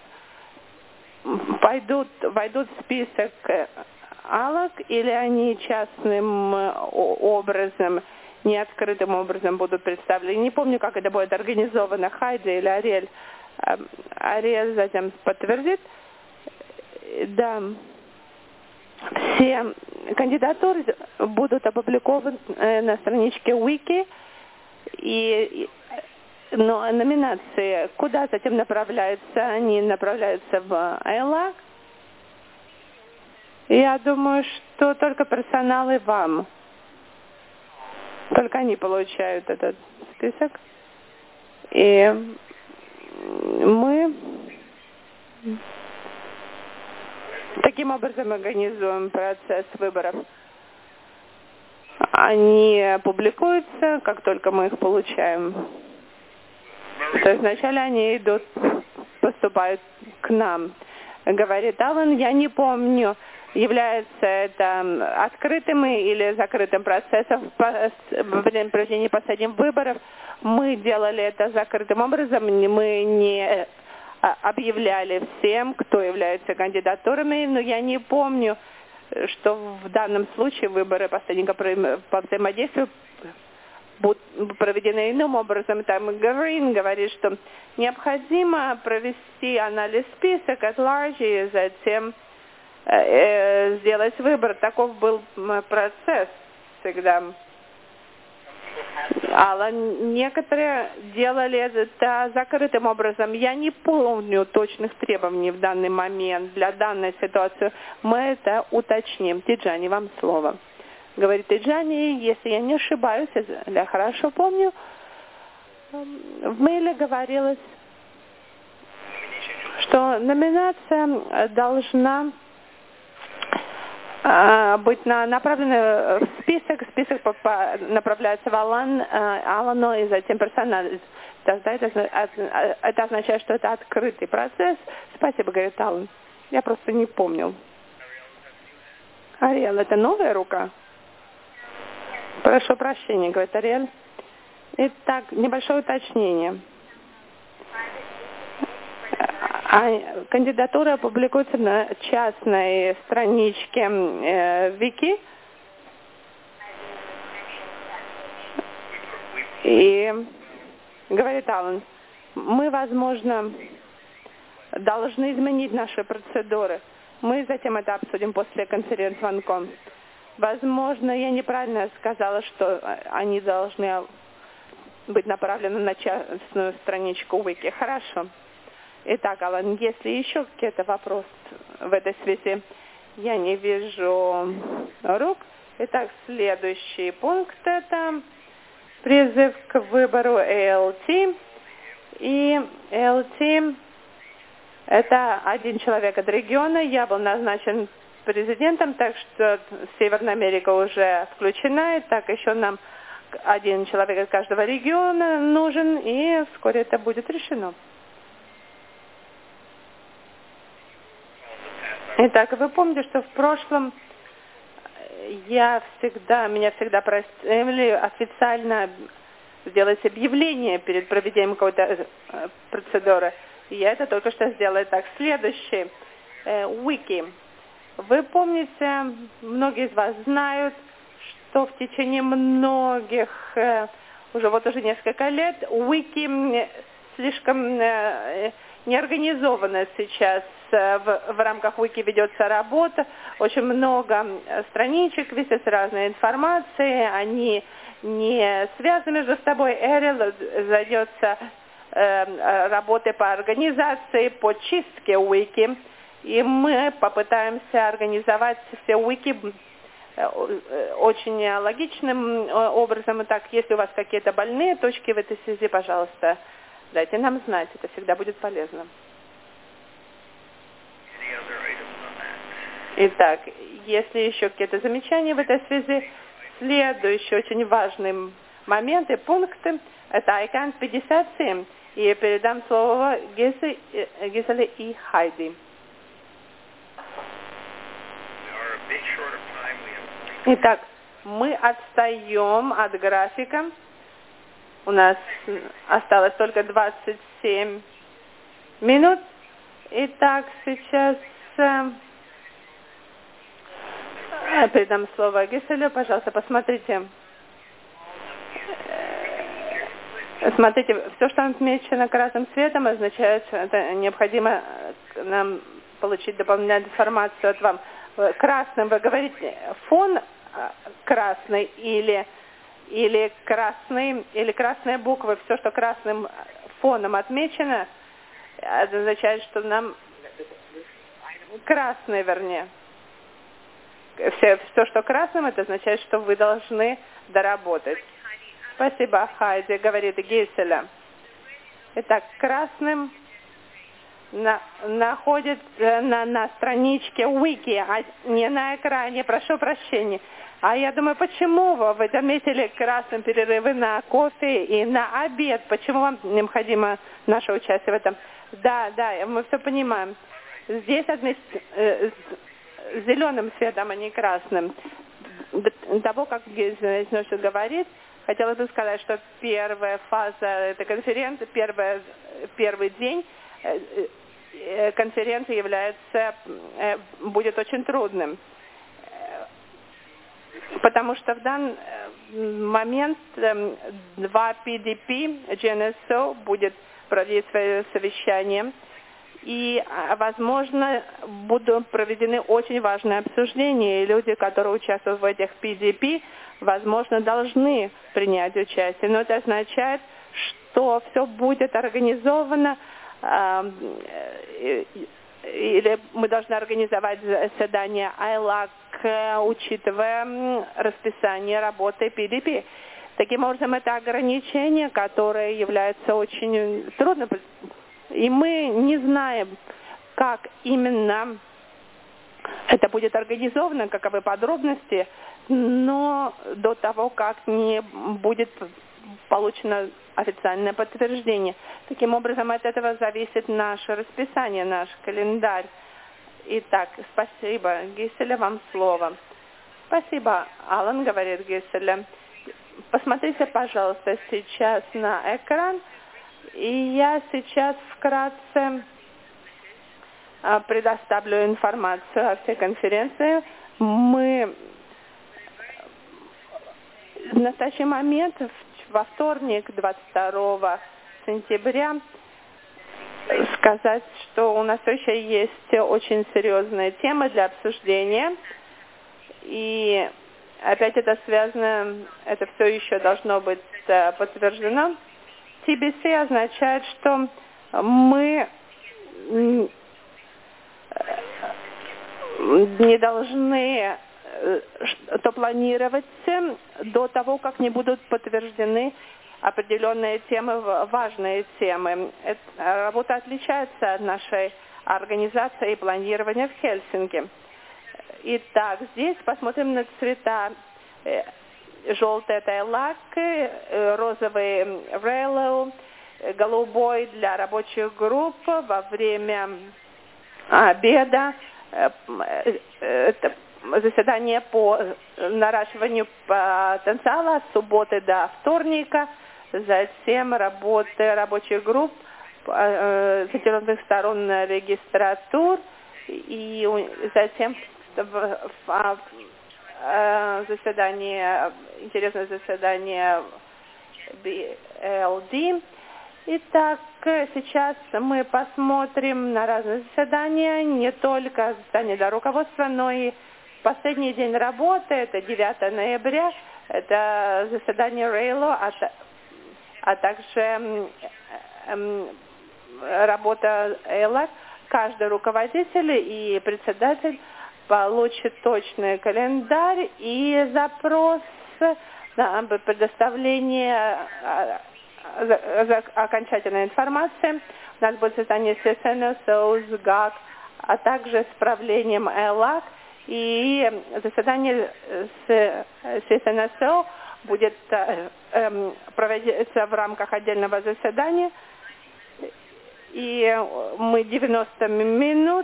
Speaker 2: пойдут, войдут в список АЛАК, или они частным образом, неоткрытым образом будут представлены. Не помню, как это будет организовано, Хайди или Ариэль. Ариэль затем подтвердит. Да. Все кандидатуры будут опубликованы на страничке Wiki, и, но номинации куда затем направляются? Они направляются в ЭЛАК. Я думаю, что только персонал и вам. Только они получают этот список. И мы таким образом организуем процесс выборов. Они публикуются, как только мы их получаем. То есть вначале они идут, поступают к нам. Говорит Алан, я не помню, является это открытым или закрытым процессом во время проведения последних выборов. Мы делали это закрытым образом, мы не объявляли всем, кто является кандидатурами, но я не помню, что в данном случае выборы посредника по взаимодействию будут проведены иным образом. Там Грин говорит, что необходимо провести анализ список at large и затем э, сделать выбор. Таков был процесс всегда. А некоторые делали это закрытым образом. Я не помню точных требований в данный момент для данной ситуации. Мы это уточним. Тиджани, вам слово. говорит Иджани, если я не ошибаюсь, если я хорошо помню, в мейле говорилось, что номинация должна э, быть на, направлена в список, список по, по, направляется в Алан, э, Алану и затем персонально. Тогда это, это означает, что это открытый процесс. Спасибо, говорит Алан. Я просто не помнил. Ариэль, это новая рука? Прошу прощения, говорит Ариэль. Итак, небольшое уточнение. А кандидатура публикуется на частной страничке э, Вики. И говорит Алан, мы, возможно, должны изменить наши процедуры. Мы затем это обсудим после конференц-звонком. Возможно, я неправильно сказала, что они должны быть направлены на частную страничку Wiki. Хорошо. Итак, Алан, если еще какие-то вопросы в этой связи, я не вижу рук. Итак, следующий пункт – это призыв к выбору эй эл ти. И эй эл ти – это один человек от региона. Я был назначен президентом, так что Северная Америка уже включена. И так еще нам один человек от каждого региона нужен, и вскоре это будет решено. Итак, вы помните, что в прошлом я всегда, меня всегда просили официально сделать объявление перед проведением какой-то процедуры. И я это только что сделала. Так, следующий. Wiki. Вы помните, многие из вас знают, что в течение многих, уже вот уже несколько лет, Wiki слишком неорганизовано сейчас. В, в рамках Wiki ведется работа, очень много страничек, висят с разной информацией, они не связаны между собой. Эрил зайдется э, работой по организации, по чистке Wiki, и мы попытаемся организовать все Wiki очень логичным образом. Итак, если у вас какие-то больные точки в этой связи, пожалуйста, дайте нам знать, это всегда будет полезно. Итак, если еще какие-то замечания в этой связи, следующий очень важный момент и пункты – это Айкан пятьдесят семь. И я передам слово Гизеле и Хайди. Итак, мы отстаем от графика. У нас осталось только двадцать семь минут. Итак, сейчас я передам слово Гиселю. Пожалуйста, посмотрите. Смотрите, все, что отмечено красным цветом, означает, что это необходимо нам получить дополнительную информацию от вам. Красным вы говорите фон красный или, или красный, или красные буквы, все, что красным фоном отмечено, это означает, что нам красный, вернее. Все, все, что красным, это означает, что вы должны доработать. Спасибо, Хайди, говорит Гейселя. Итак, красным на, находится на, на страничке Wiki, а не на экране, прошу прощения. А я думаю, почему вы, вы заметили красным перерывы на кофе и на обед? Почему вам необходимо наше участие в этом? Да, да, мы все понимаем. Здесь отметь, э, зеленым цветом, а не красным. До того, как Гизель говорит, хотела бы сказать, что первая фаза этой конференции, первая, первый день конференции является, будет очень трудным. Потому что в данный момент два пи ди пи, джи эн эс о будет проводить свое совещание. И, возможно, будут проведены очень важные обсуждения, и люди, которые участвуют в этих пи ди пи, возможно, должны принять участие. Но это означает, что все будет организовано, э, или мы должны организовать заседание ай лак учитывая расписание работы пи ди пи. Таким образом, это ограничение, которое является очень трудным. И мы не знаем, как именно это будет организовано, каковы подробности, но до того, как не будет получено официальное подтверждение. Таким образом, от этого зависит наше расписание, наш календарь. Итак, спасибо. Гиселя, вам слово. Спасибо, Алан, говорит Гиселя. Посмотрите, пожалуйста, сейчас на экран. И я сейчас вкратце предоставлю информацию о всей конференции. Мы в настоящий момент, во вторник, двадцать второго сентября, сказать, что у нас еще есть очень серьезные темы для обсуждения. И опять это связано, это все еще должно быть подтверждено. ти би си означает, что мы не должны то планировать до того, как не будут подтверждены определенные темы, важные темы. Эта работа отличается от нашей организации и планирования в Хельсинки. Итак, здесь посмотрим на цвета. Желтый – это элак, розовый – рэллоу, голубой для рабочих групп во время обеда. Это заседание по наращиванию потенциала с субботы до вторника, затем работы рабочих групп, заинтересованных сторон регистратур, и затем заседание, интересное заседание би эл ди. Итак, сейчас мы посмотрим на разные заседания, не только заседание до руководства, но и последний день работы, это девятого ноября, это заседание Рейло, а, а также э, э, работа ЭЛАК. Каждый руководитель и председатель получит точный календарь и запрос на предоставление окончательной информации. У нас будет создание си эс эн эс о, СГАК, а также с правлением ЭЛАК. И заседание с си эс эн эс о будет э, проводиться в рамках отдельного заседания. И мы девяносто минут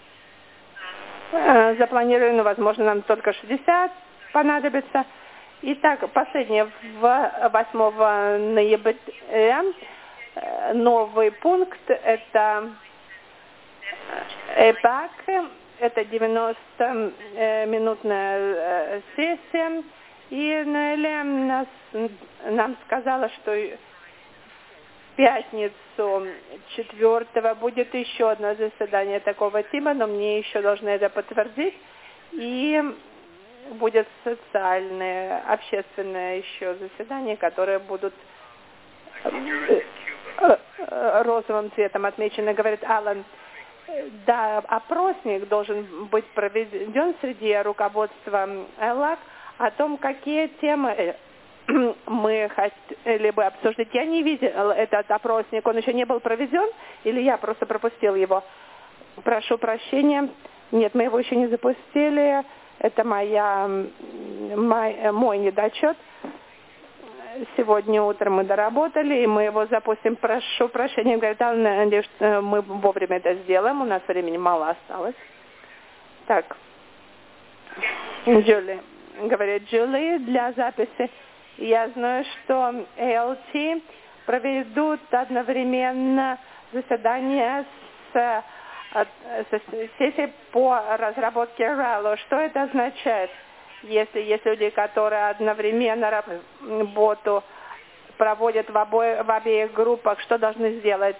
Speaker 2: э, запланировали, но, возможно, нам только шестьдесят понадобится. Итак, последнее, восьмого ноября, э, новый пункт, это ЭПАК, это девяностоминутная сессия. И Нелли нас, нам сказала, что в пятницу четвертого будет еще одно заседание такого типа, но мне еще должны это подтвердить. И будет социальное, общественное еще заседание, которые будут розовым цветом отмечены, говорит Алан. Да, опросник должен быть проведен среди руководства ЭЛАК о том, какие темы мы хотели бы обсуждать. Я не видел этот опросник, он еще не был проведен, или я просто пропустил его? Прошу прощения. Нет, мы его еще не запустили. Это моя, мой, мой недочет. Сегодня утром мы доработали, и мы его запустим. Прошу прощения, говорит, надеюсь, что мы вовремя это сделаем. У нас времени мало осталось. Так. Джули. Говорит Джули, для записи. Я знаю, что эл ти проведут одновременно заседание с, с сессией по разработке рэлло. Что это означает? Если есть люди, которые одновременно работу проводят в, обоих, в обеих группах, что должны сделать?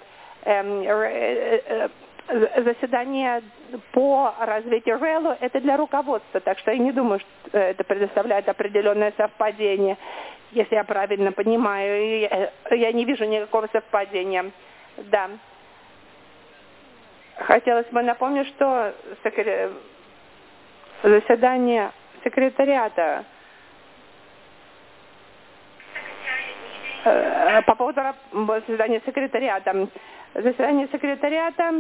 Speaker 2: Заседание по развитию рэлло – это для руководства, так что я не думаю, что это предоставляет определенное совпадение, если я правильно понимаю. Я, я не вижу никакого совпадения. Да. Хотелось бы напомнить, что заседание секретариата. По поводу заседания секретариата. Заседание секретариата.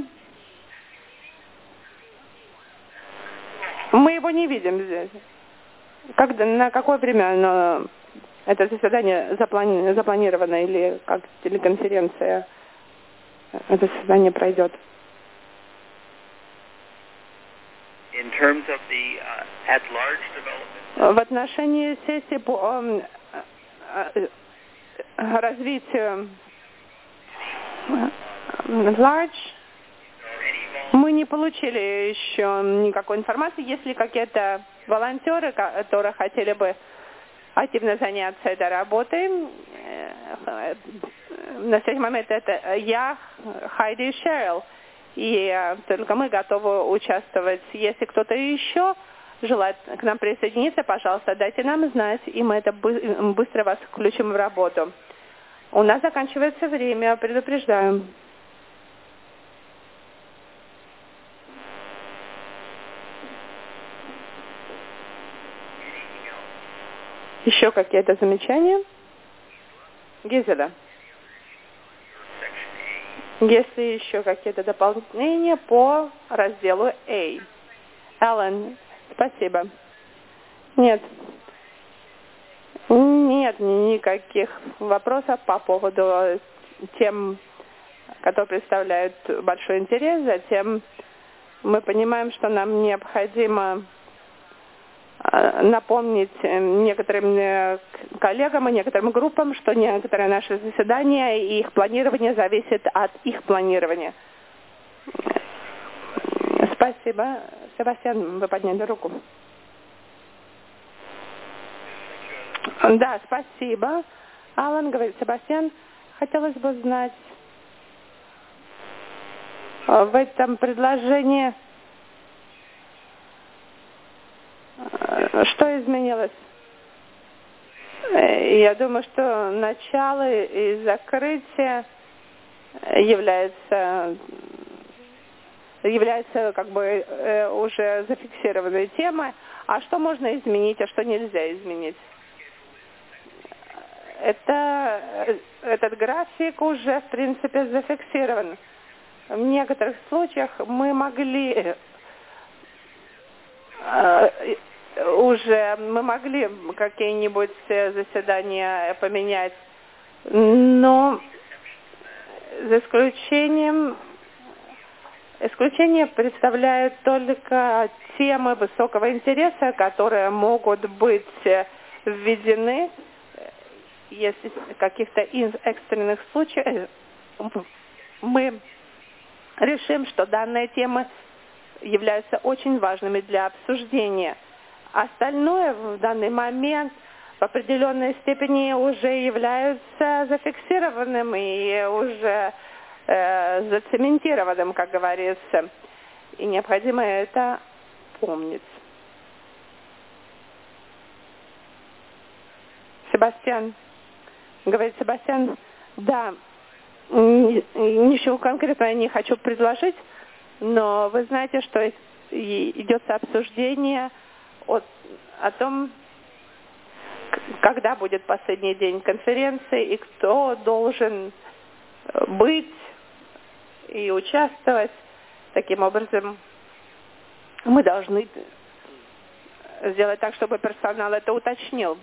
Speaker 2: Мы его не видим здесь. Когда, на какое время оно, это заседание заплани, запланировано или как телеконференция это заседание пройдет?
Speaker 3: In terms of the, uh, at-large development.
Speaker 2: В отношении сессии по э, э, развитию large мы не получили еще никакой информации. Есть ли какие-то волонтеры, которые хотели бы активно заняться этой работой? На настоящий момент это я, Хайди и Шерил. И только мы готовы участвовать. Если кто-то еще желает к нам присоединиться, пожалуйста, дайте нам знать, и мы это быстро вас включим в работу. У нас заканчивается время, предупреждаю. Еще какие-то замечания? Гизеля. Если еще какие-то дополнения по разделу A. Аллен, спасибо. Нет. Нет никаких вопросов по поводу тем, которые представляют большой интерес. Затем мы понимаем, что нам необходимо напомнить некоторым коллегам и некоторым группам, что некоторые наши заседания и их планирование зависит от их планирования. Спасибо. Себастьян, вы подняли руку. Да, спасибо. Алан говорит, Себастьян, хотелось бы знать, в этом предложении что изменилось? Я думаю, что начало и закрытие является, является как бы уже зафиксированной темой. А что можно изменить, а что нельзя изменить? Это, этот график уже, в принципе, зафиксирован. В некоторых случаях мы могли уже мы могли какие-нибудь заседания поменять, но за исключением исключение представляют только темы высокого интереса, которые могут быть введены, если в каких-то экстренных случаях мы решим, что данные темы являются очень важными для обсуждения. Остальное в данный момент в определенной степени уже являются зафиксированным и уже э, зацементированным, как говорится. И необходимо это помнить. Себастьян. Говорит Себастьян, да, ничего конкретного я не хочу предложить, но вы знаете, что идет обсуждение о, о том, когда будет последний день конференции и кто должен быть и участвовать. Таким образом, мы должны сделать так, чтобы персонал это уточнил.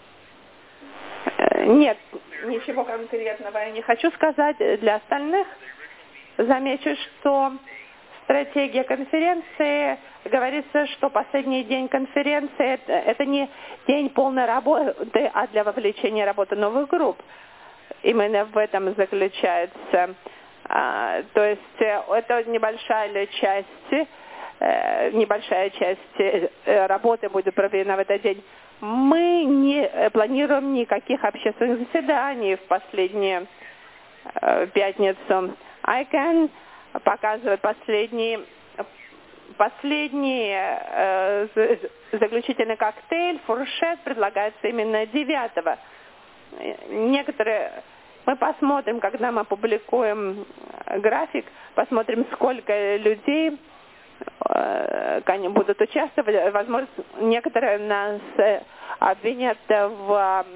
Speaker 2: Нет, ничего конкретного я не хочу сказать. Для остальных замечу, что стратегия конференции говорится, что последний день конференции это, это не день полной работы, а для вовлечения работы новых групп. Именно в этом заключается. А, то есть это небольшая часть, э, небольшая часть э, работы будет проведена в этот день. Мы не планируем никаких общественных заседаний в последнюю э, пятницу. ICANN показывает последний, последний э, заключительный коктейль, фуршет предлагается именно девятого. Некоторые, мы посмотрим, когда мы опубликуем график, посмотрим, сколько людей они будут участвовать. Возможно, некоторые нас обвинят в,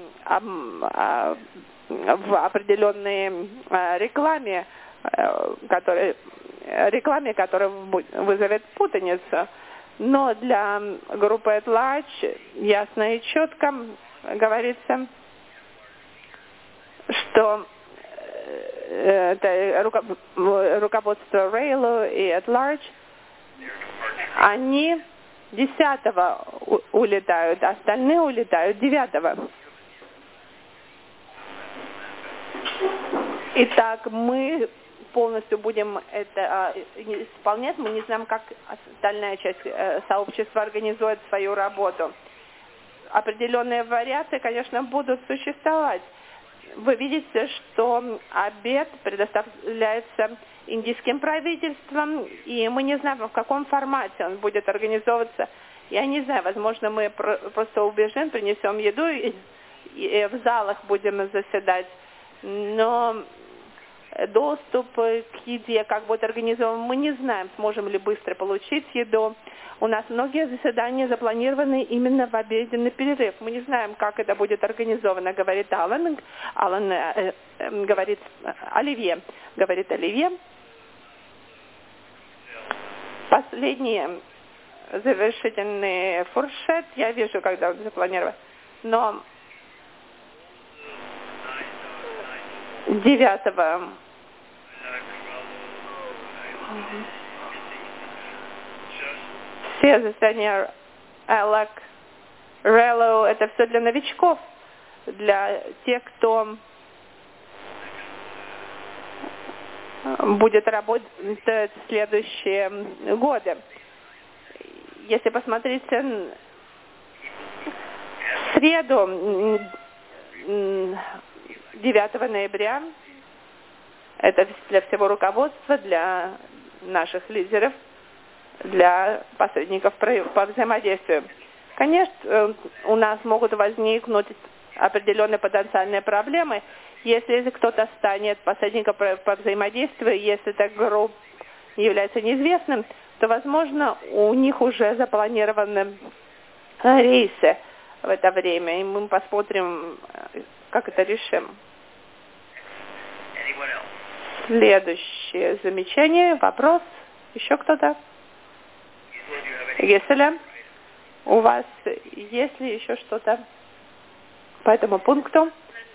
Speaker 2: в определенной рекламе, которая, рекламе, которая вызовет путаницу. Но для группы at large ясно и четко говорится, что это руководство Рейлу и at large, они десятого улетают, остальные улетают девятого. Итак, мы полностью будем это исполнять. Мы не знаем, как остальная часть сообщества организует свою работу. Определенные вариации, конечно, будут существовать. Вы видите, что обед предоставляется индийским правительством, и мы не знаем, в каком формате он будет организовываться. Я не знаю, возможно, мы просто убежим, принесем еду и, и в залах будем заседать. Но доступ к еде, как будет организован, мы не знаем, сможем ли быстро получить еду. У нас многие заседания запланированы именно в обеденный перерыв. Мы не знаем, как это будет организовано, говорит Алан. Алан э, э, говорит Оливье. Говорит Оливье. Последний завершительный фуршет. Я вижу, когда он запланирован. Но девятого все заседания Элак, Реллоу, это все для новичков, для тех, кто будет работать в следующие годы. Если посмотрите в среду, девятого ноября, это для всего руководства, для наших лидеров, для посредников по взаимодействию. Конечно, у нас могут возникнуть определенные потенциальные проблемы, если кто-то станет посредником по взаимодействию, если эта группа является неизвестным, то, возможно, у них уже запланированы рейсы в это время, и мы посмотрим, как это решим. Следующее замечание, вопрос. Еще кто-то? Геселя, у вас есть ли еще что-то по этому пункту?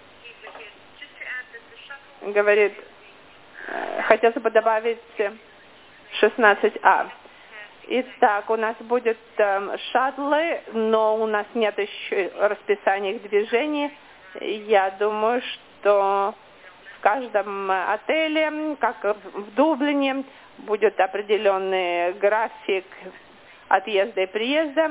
Speaker 2: Говорит, хотелось бы добавить шестнадцать а. Итак, у нас будет э, шаттлы, но у нас нет еще расписания их движений. Я думаю, что в каждом отеле, как в Дублине, будет определенный график отъезда и приезда.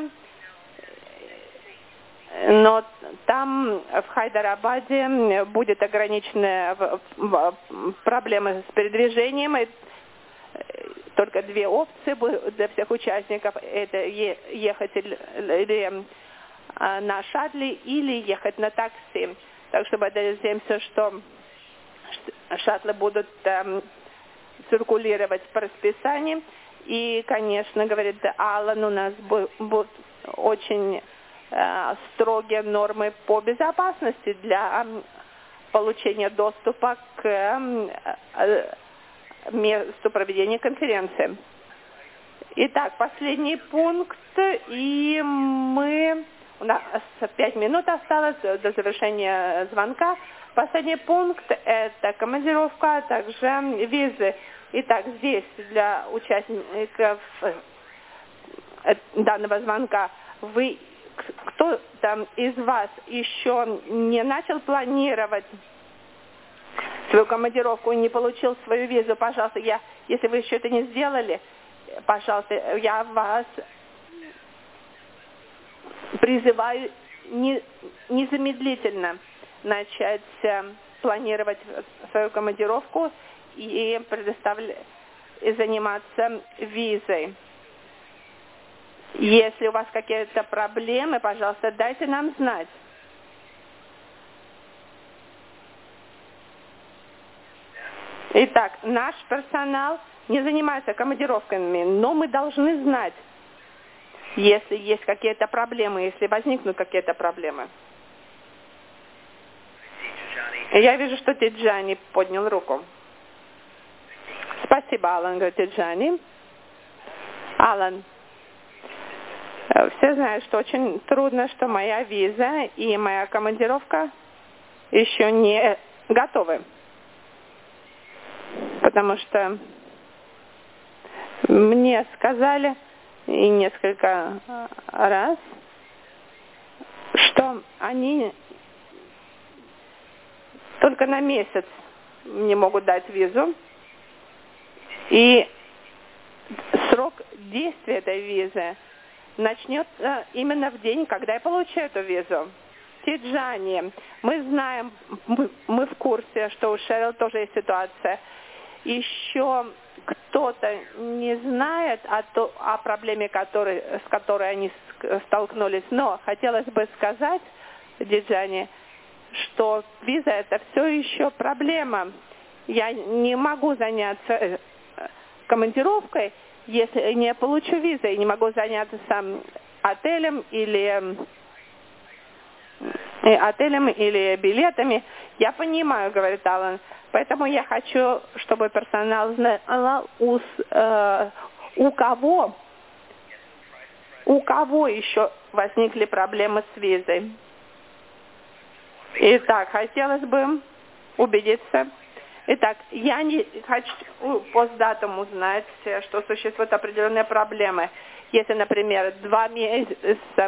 Speaker 2: Но там, в Хайдарабаде, будет ограниченная проблема с передвижением. Только две опции для всех участников. Это ехать или на шаттле, или ехать на такси. Так что мы надеемся, что шаттлы будут эм, циркулировать по расписанию. И, конечно, говорит Аллан, у нас будут очень э, строгие нормы по безопасности для э, получения доступа к э, э, месту проведения конференции. Итак, последний пункт, и мы... У нас пять минут осталось до завершения звонка. Последний пункт – это командировка, а также визы. Итак, здесь для участников данного звонка вы, кто там из вас еще не начал планировать свою командировку и не получил свою визу, пожалуйста, я, если вы еще это не сделали, пожалуйста, я вас призываю не, незамедлительно начать э, планировать свою командировку и предоставлять, и заниматься визой. Если у вас какие-то проблемы, пожалуйста, дайте нам знать. Итак, наш персонал не занимается командировками, но мы должны знать, если есть какие-то проблемы, если возникнут какие-то проблемы. Я вижу, что Тиджани поднял руку. Спасибо, Алан, говорит Тиджани. Алан, все знают, что очень трудно, что моя виза и моя командировка еще не готовы. Потому что мне сказали и несколько раз, что они только на месяц не могут дать визу. И срок действия этой визы начнется именно в день, когда я получу эту визу. Тиджани, мы знаем, мы, мы в курсе, что у Шерил тоже есть ситуация. Еще кто-то не знает о, то, о проблеме, который, с которой они столкнулись. Но хотелось бы сказать, Тиджани, что виза это все еще проблема. Я не могу заняться командировкой, если не получу визу, и не могу заняться сам отелем или отелем или билетами. Я понимаю, говорит Алан. Поэтому я хочу, чтобы персонал знал, у, э, у кого, у кого еще возникли проблемы с визой. Итак, хотелось бы убедиться. Итак, я не хочу постдатум узнать, что существуют определенные проблемы. Если, например, два месяца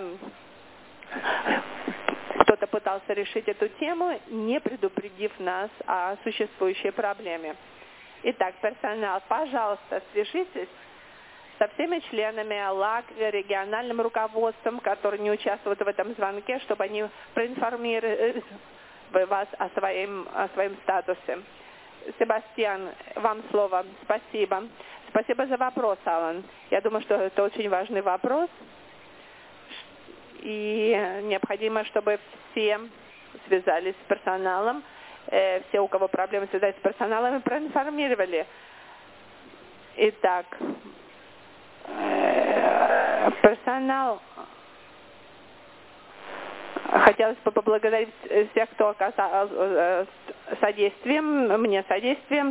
Speaker 2: кто-то пытался решить эту тему, не предупредив нас о существующей проблеме. Итак, персонал, пожалуйста, свяжитесь со всеми членами АЛАК, региональным руководством, которые не участвуют в этом звонке, чтобы они проинформировали вас о своем, о своем статусе. Себастьян, вам слово. Спасибо. Спасибо за вопрос, Алан. Я думаю, что это очень важный вопрос. И необходимо, чтобы все связались с персоналом, э, все, у кого проблемы, связались с персоналом и проинформировали. Итак, э, персонал. Хотелось бы поблагодарить всех, кто оказал содействием, мне содействием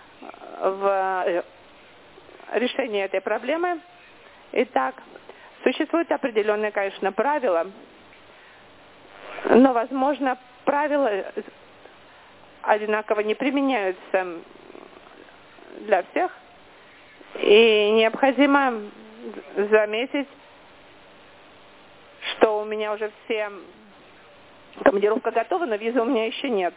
Speaker 2: в решении этой проблемы. Итак, существуют определенные, конечно, правила, но, возможно, правила одинаково не применяются для всех, и необходимо заметить, что у меня уже все командировка готова, но визы у меня еще нет.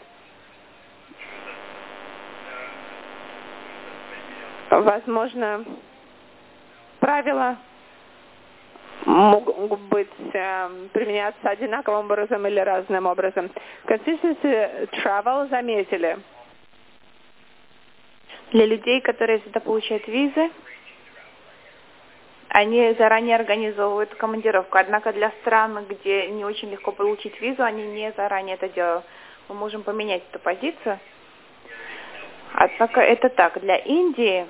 Speaker 2: Возможно, правила могут быть э, применяться одинаковым образом или разным образом. Consistency Travel заметили.
Speaker 1: Для людей, которые сюда получают визы, они заранее организовывают командировку. Однако для стран, где не очень легко получить визу, они не заранее это делают. Мы можем поменять эту позицию. Однако это так. Для Индии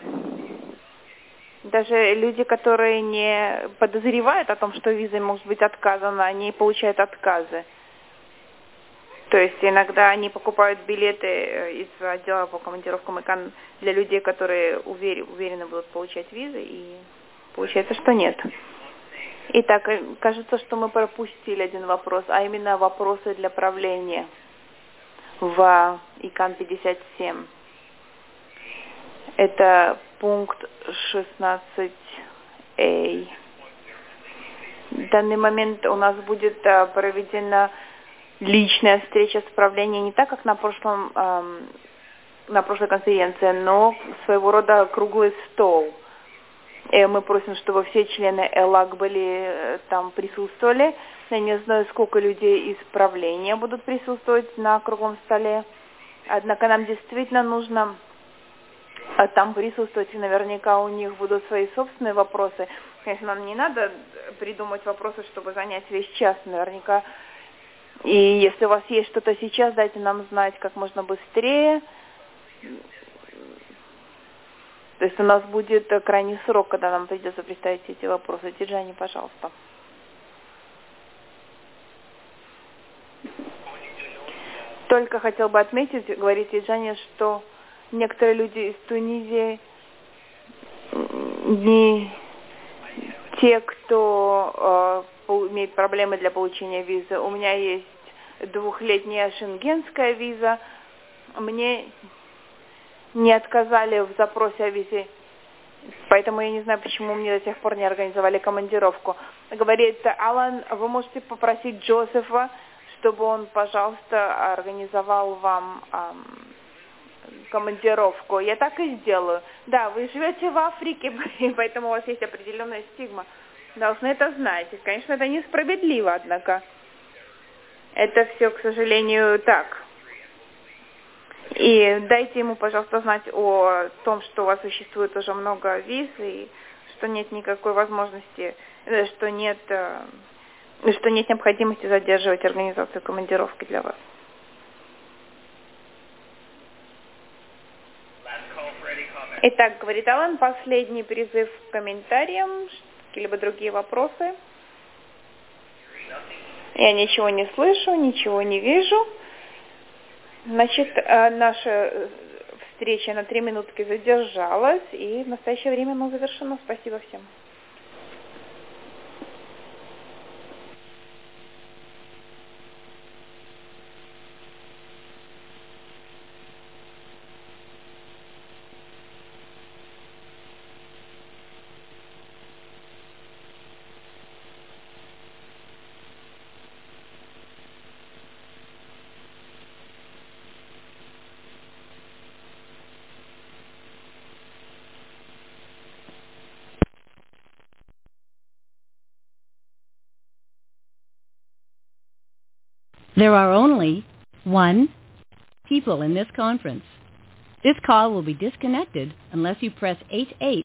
Speaker 1: даже люди, которые не подозревают о том, что визой может быть отказано, они получают отказы. То есть иногда они покупают билеты из отдела по командировкам для людей, которые уверены будут получать визы, и получается, что нет. Итак, кажется, что мы пропустили один вопрос, а именно вопросы для правления в ИКАН пятьдесят семь. Это пункт шестнадцать А. В данный момент у нас будет проведена личная встреча с правлением не так, как на прошлом, эм, на прошлой конференции, но своего рода круглый стол. И мы просим, чтобы все члены ЭЛАК были там присутствовали. Я не знаю, сколько людей из правления будут присутствовать на круглом столе. Однако нам действительно нужно там присутствовать, и наверняка у них будут свои собственные вопросы. Конечно, нам не надо придумать вопросы, чтобы занять весь час, наверняка. И если у вас есть что-то сейчас, дайте нам знать как можно быстрее. То есть у нас будет крайний срок, когда нам придется представить эти вопросы. Тиджани, пожалуйста. Только хотел бы отметить, говорит Тиджани, что некоторые люди из Тунизии не те, кто э, имеет проблемы для получения визы. У меня есть двухлетняя шенгенская виза. Мне не отказали в запросе о визе, поэтому я не знаю, почему мне до сих пор не организовали командировку. Говорит Алан, вы можете попросить Джозефа, чтобы он, пожалуйста, организовал вам эм, командировку. Я так и сделаю. Да, вы живете в Африке, и поэтому у вас есть определенная стигма. Должны это знать. Конечно, это несправедливо, однако. Это все, к сожалению, так. И дайте ему, пожалуйста, знать о том, что у вас существует уже много виз, и что нет никакой возможности, что нет, что нет необходимости задерживать организацию командировки для вас. Итак, говорит Алан, последний призыв к комментариям, какие-либо другие вопросы. Я ничего не слышу, ничего не вижу. Значит, наша встреча на три минутки задержалась, и в настоящее время она завершена. Спасибо всем.
Speaker 4: There are only one people in this conference. This call will be disconnected unless you press eight eight.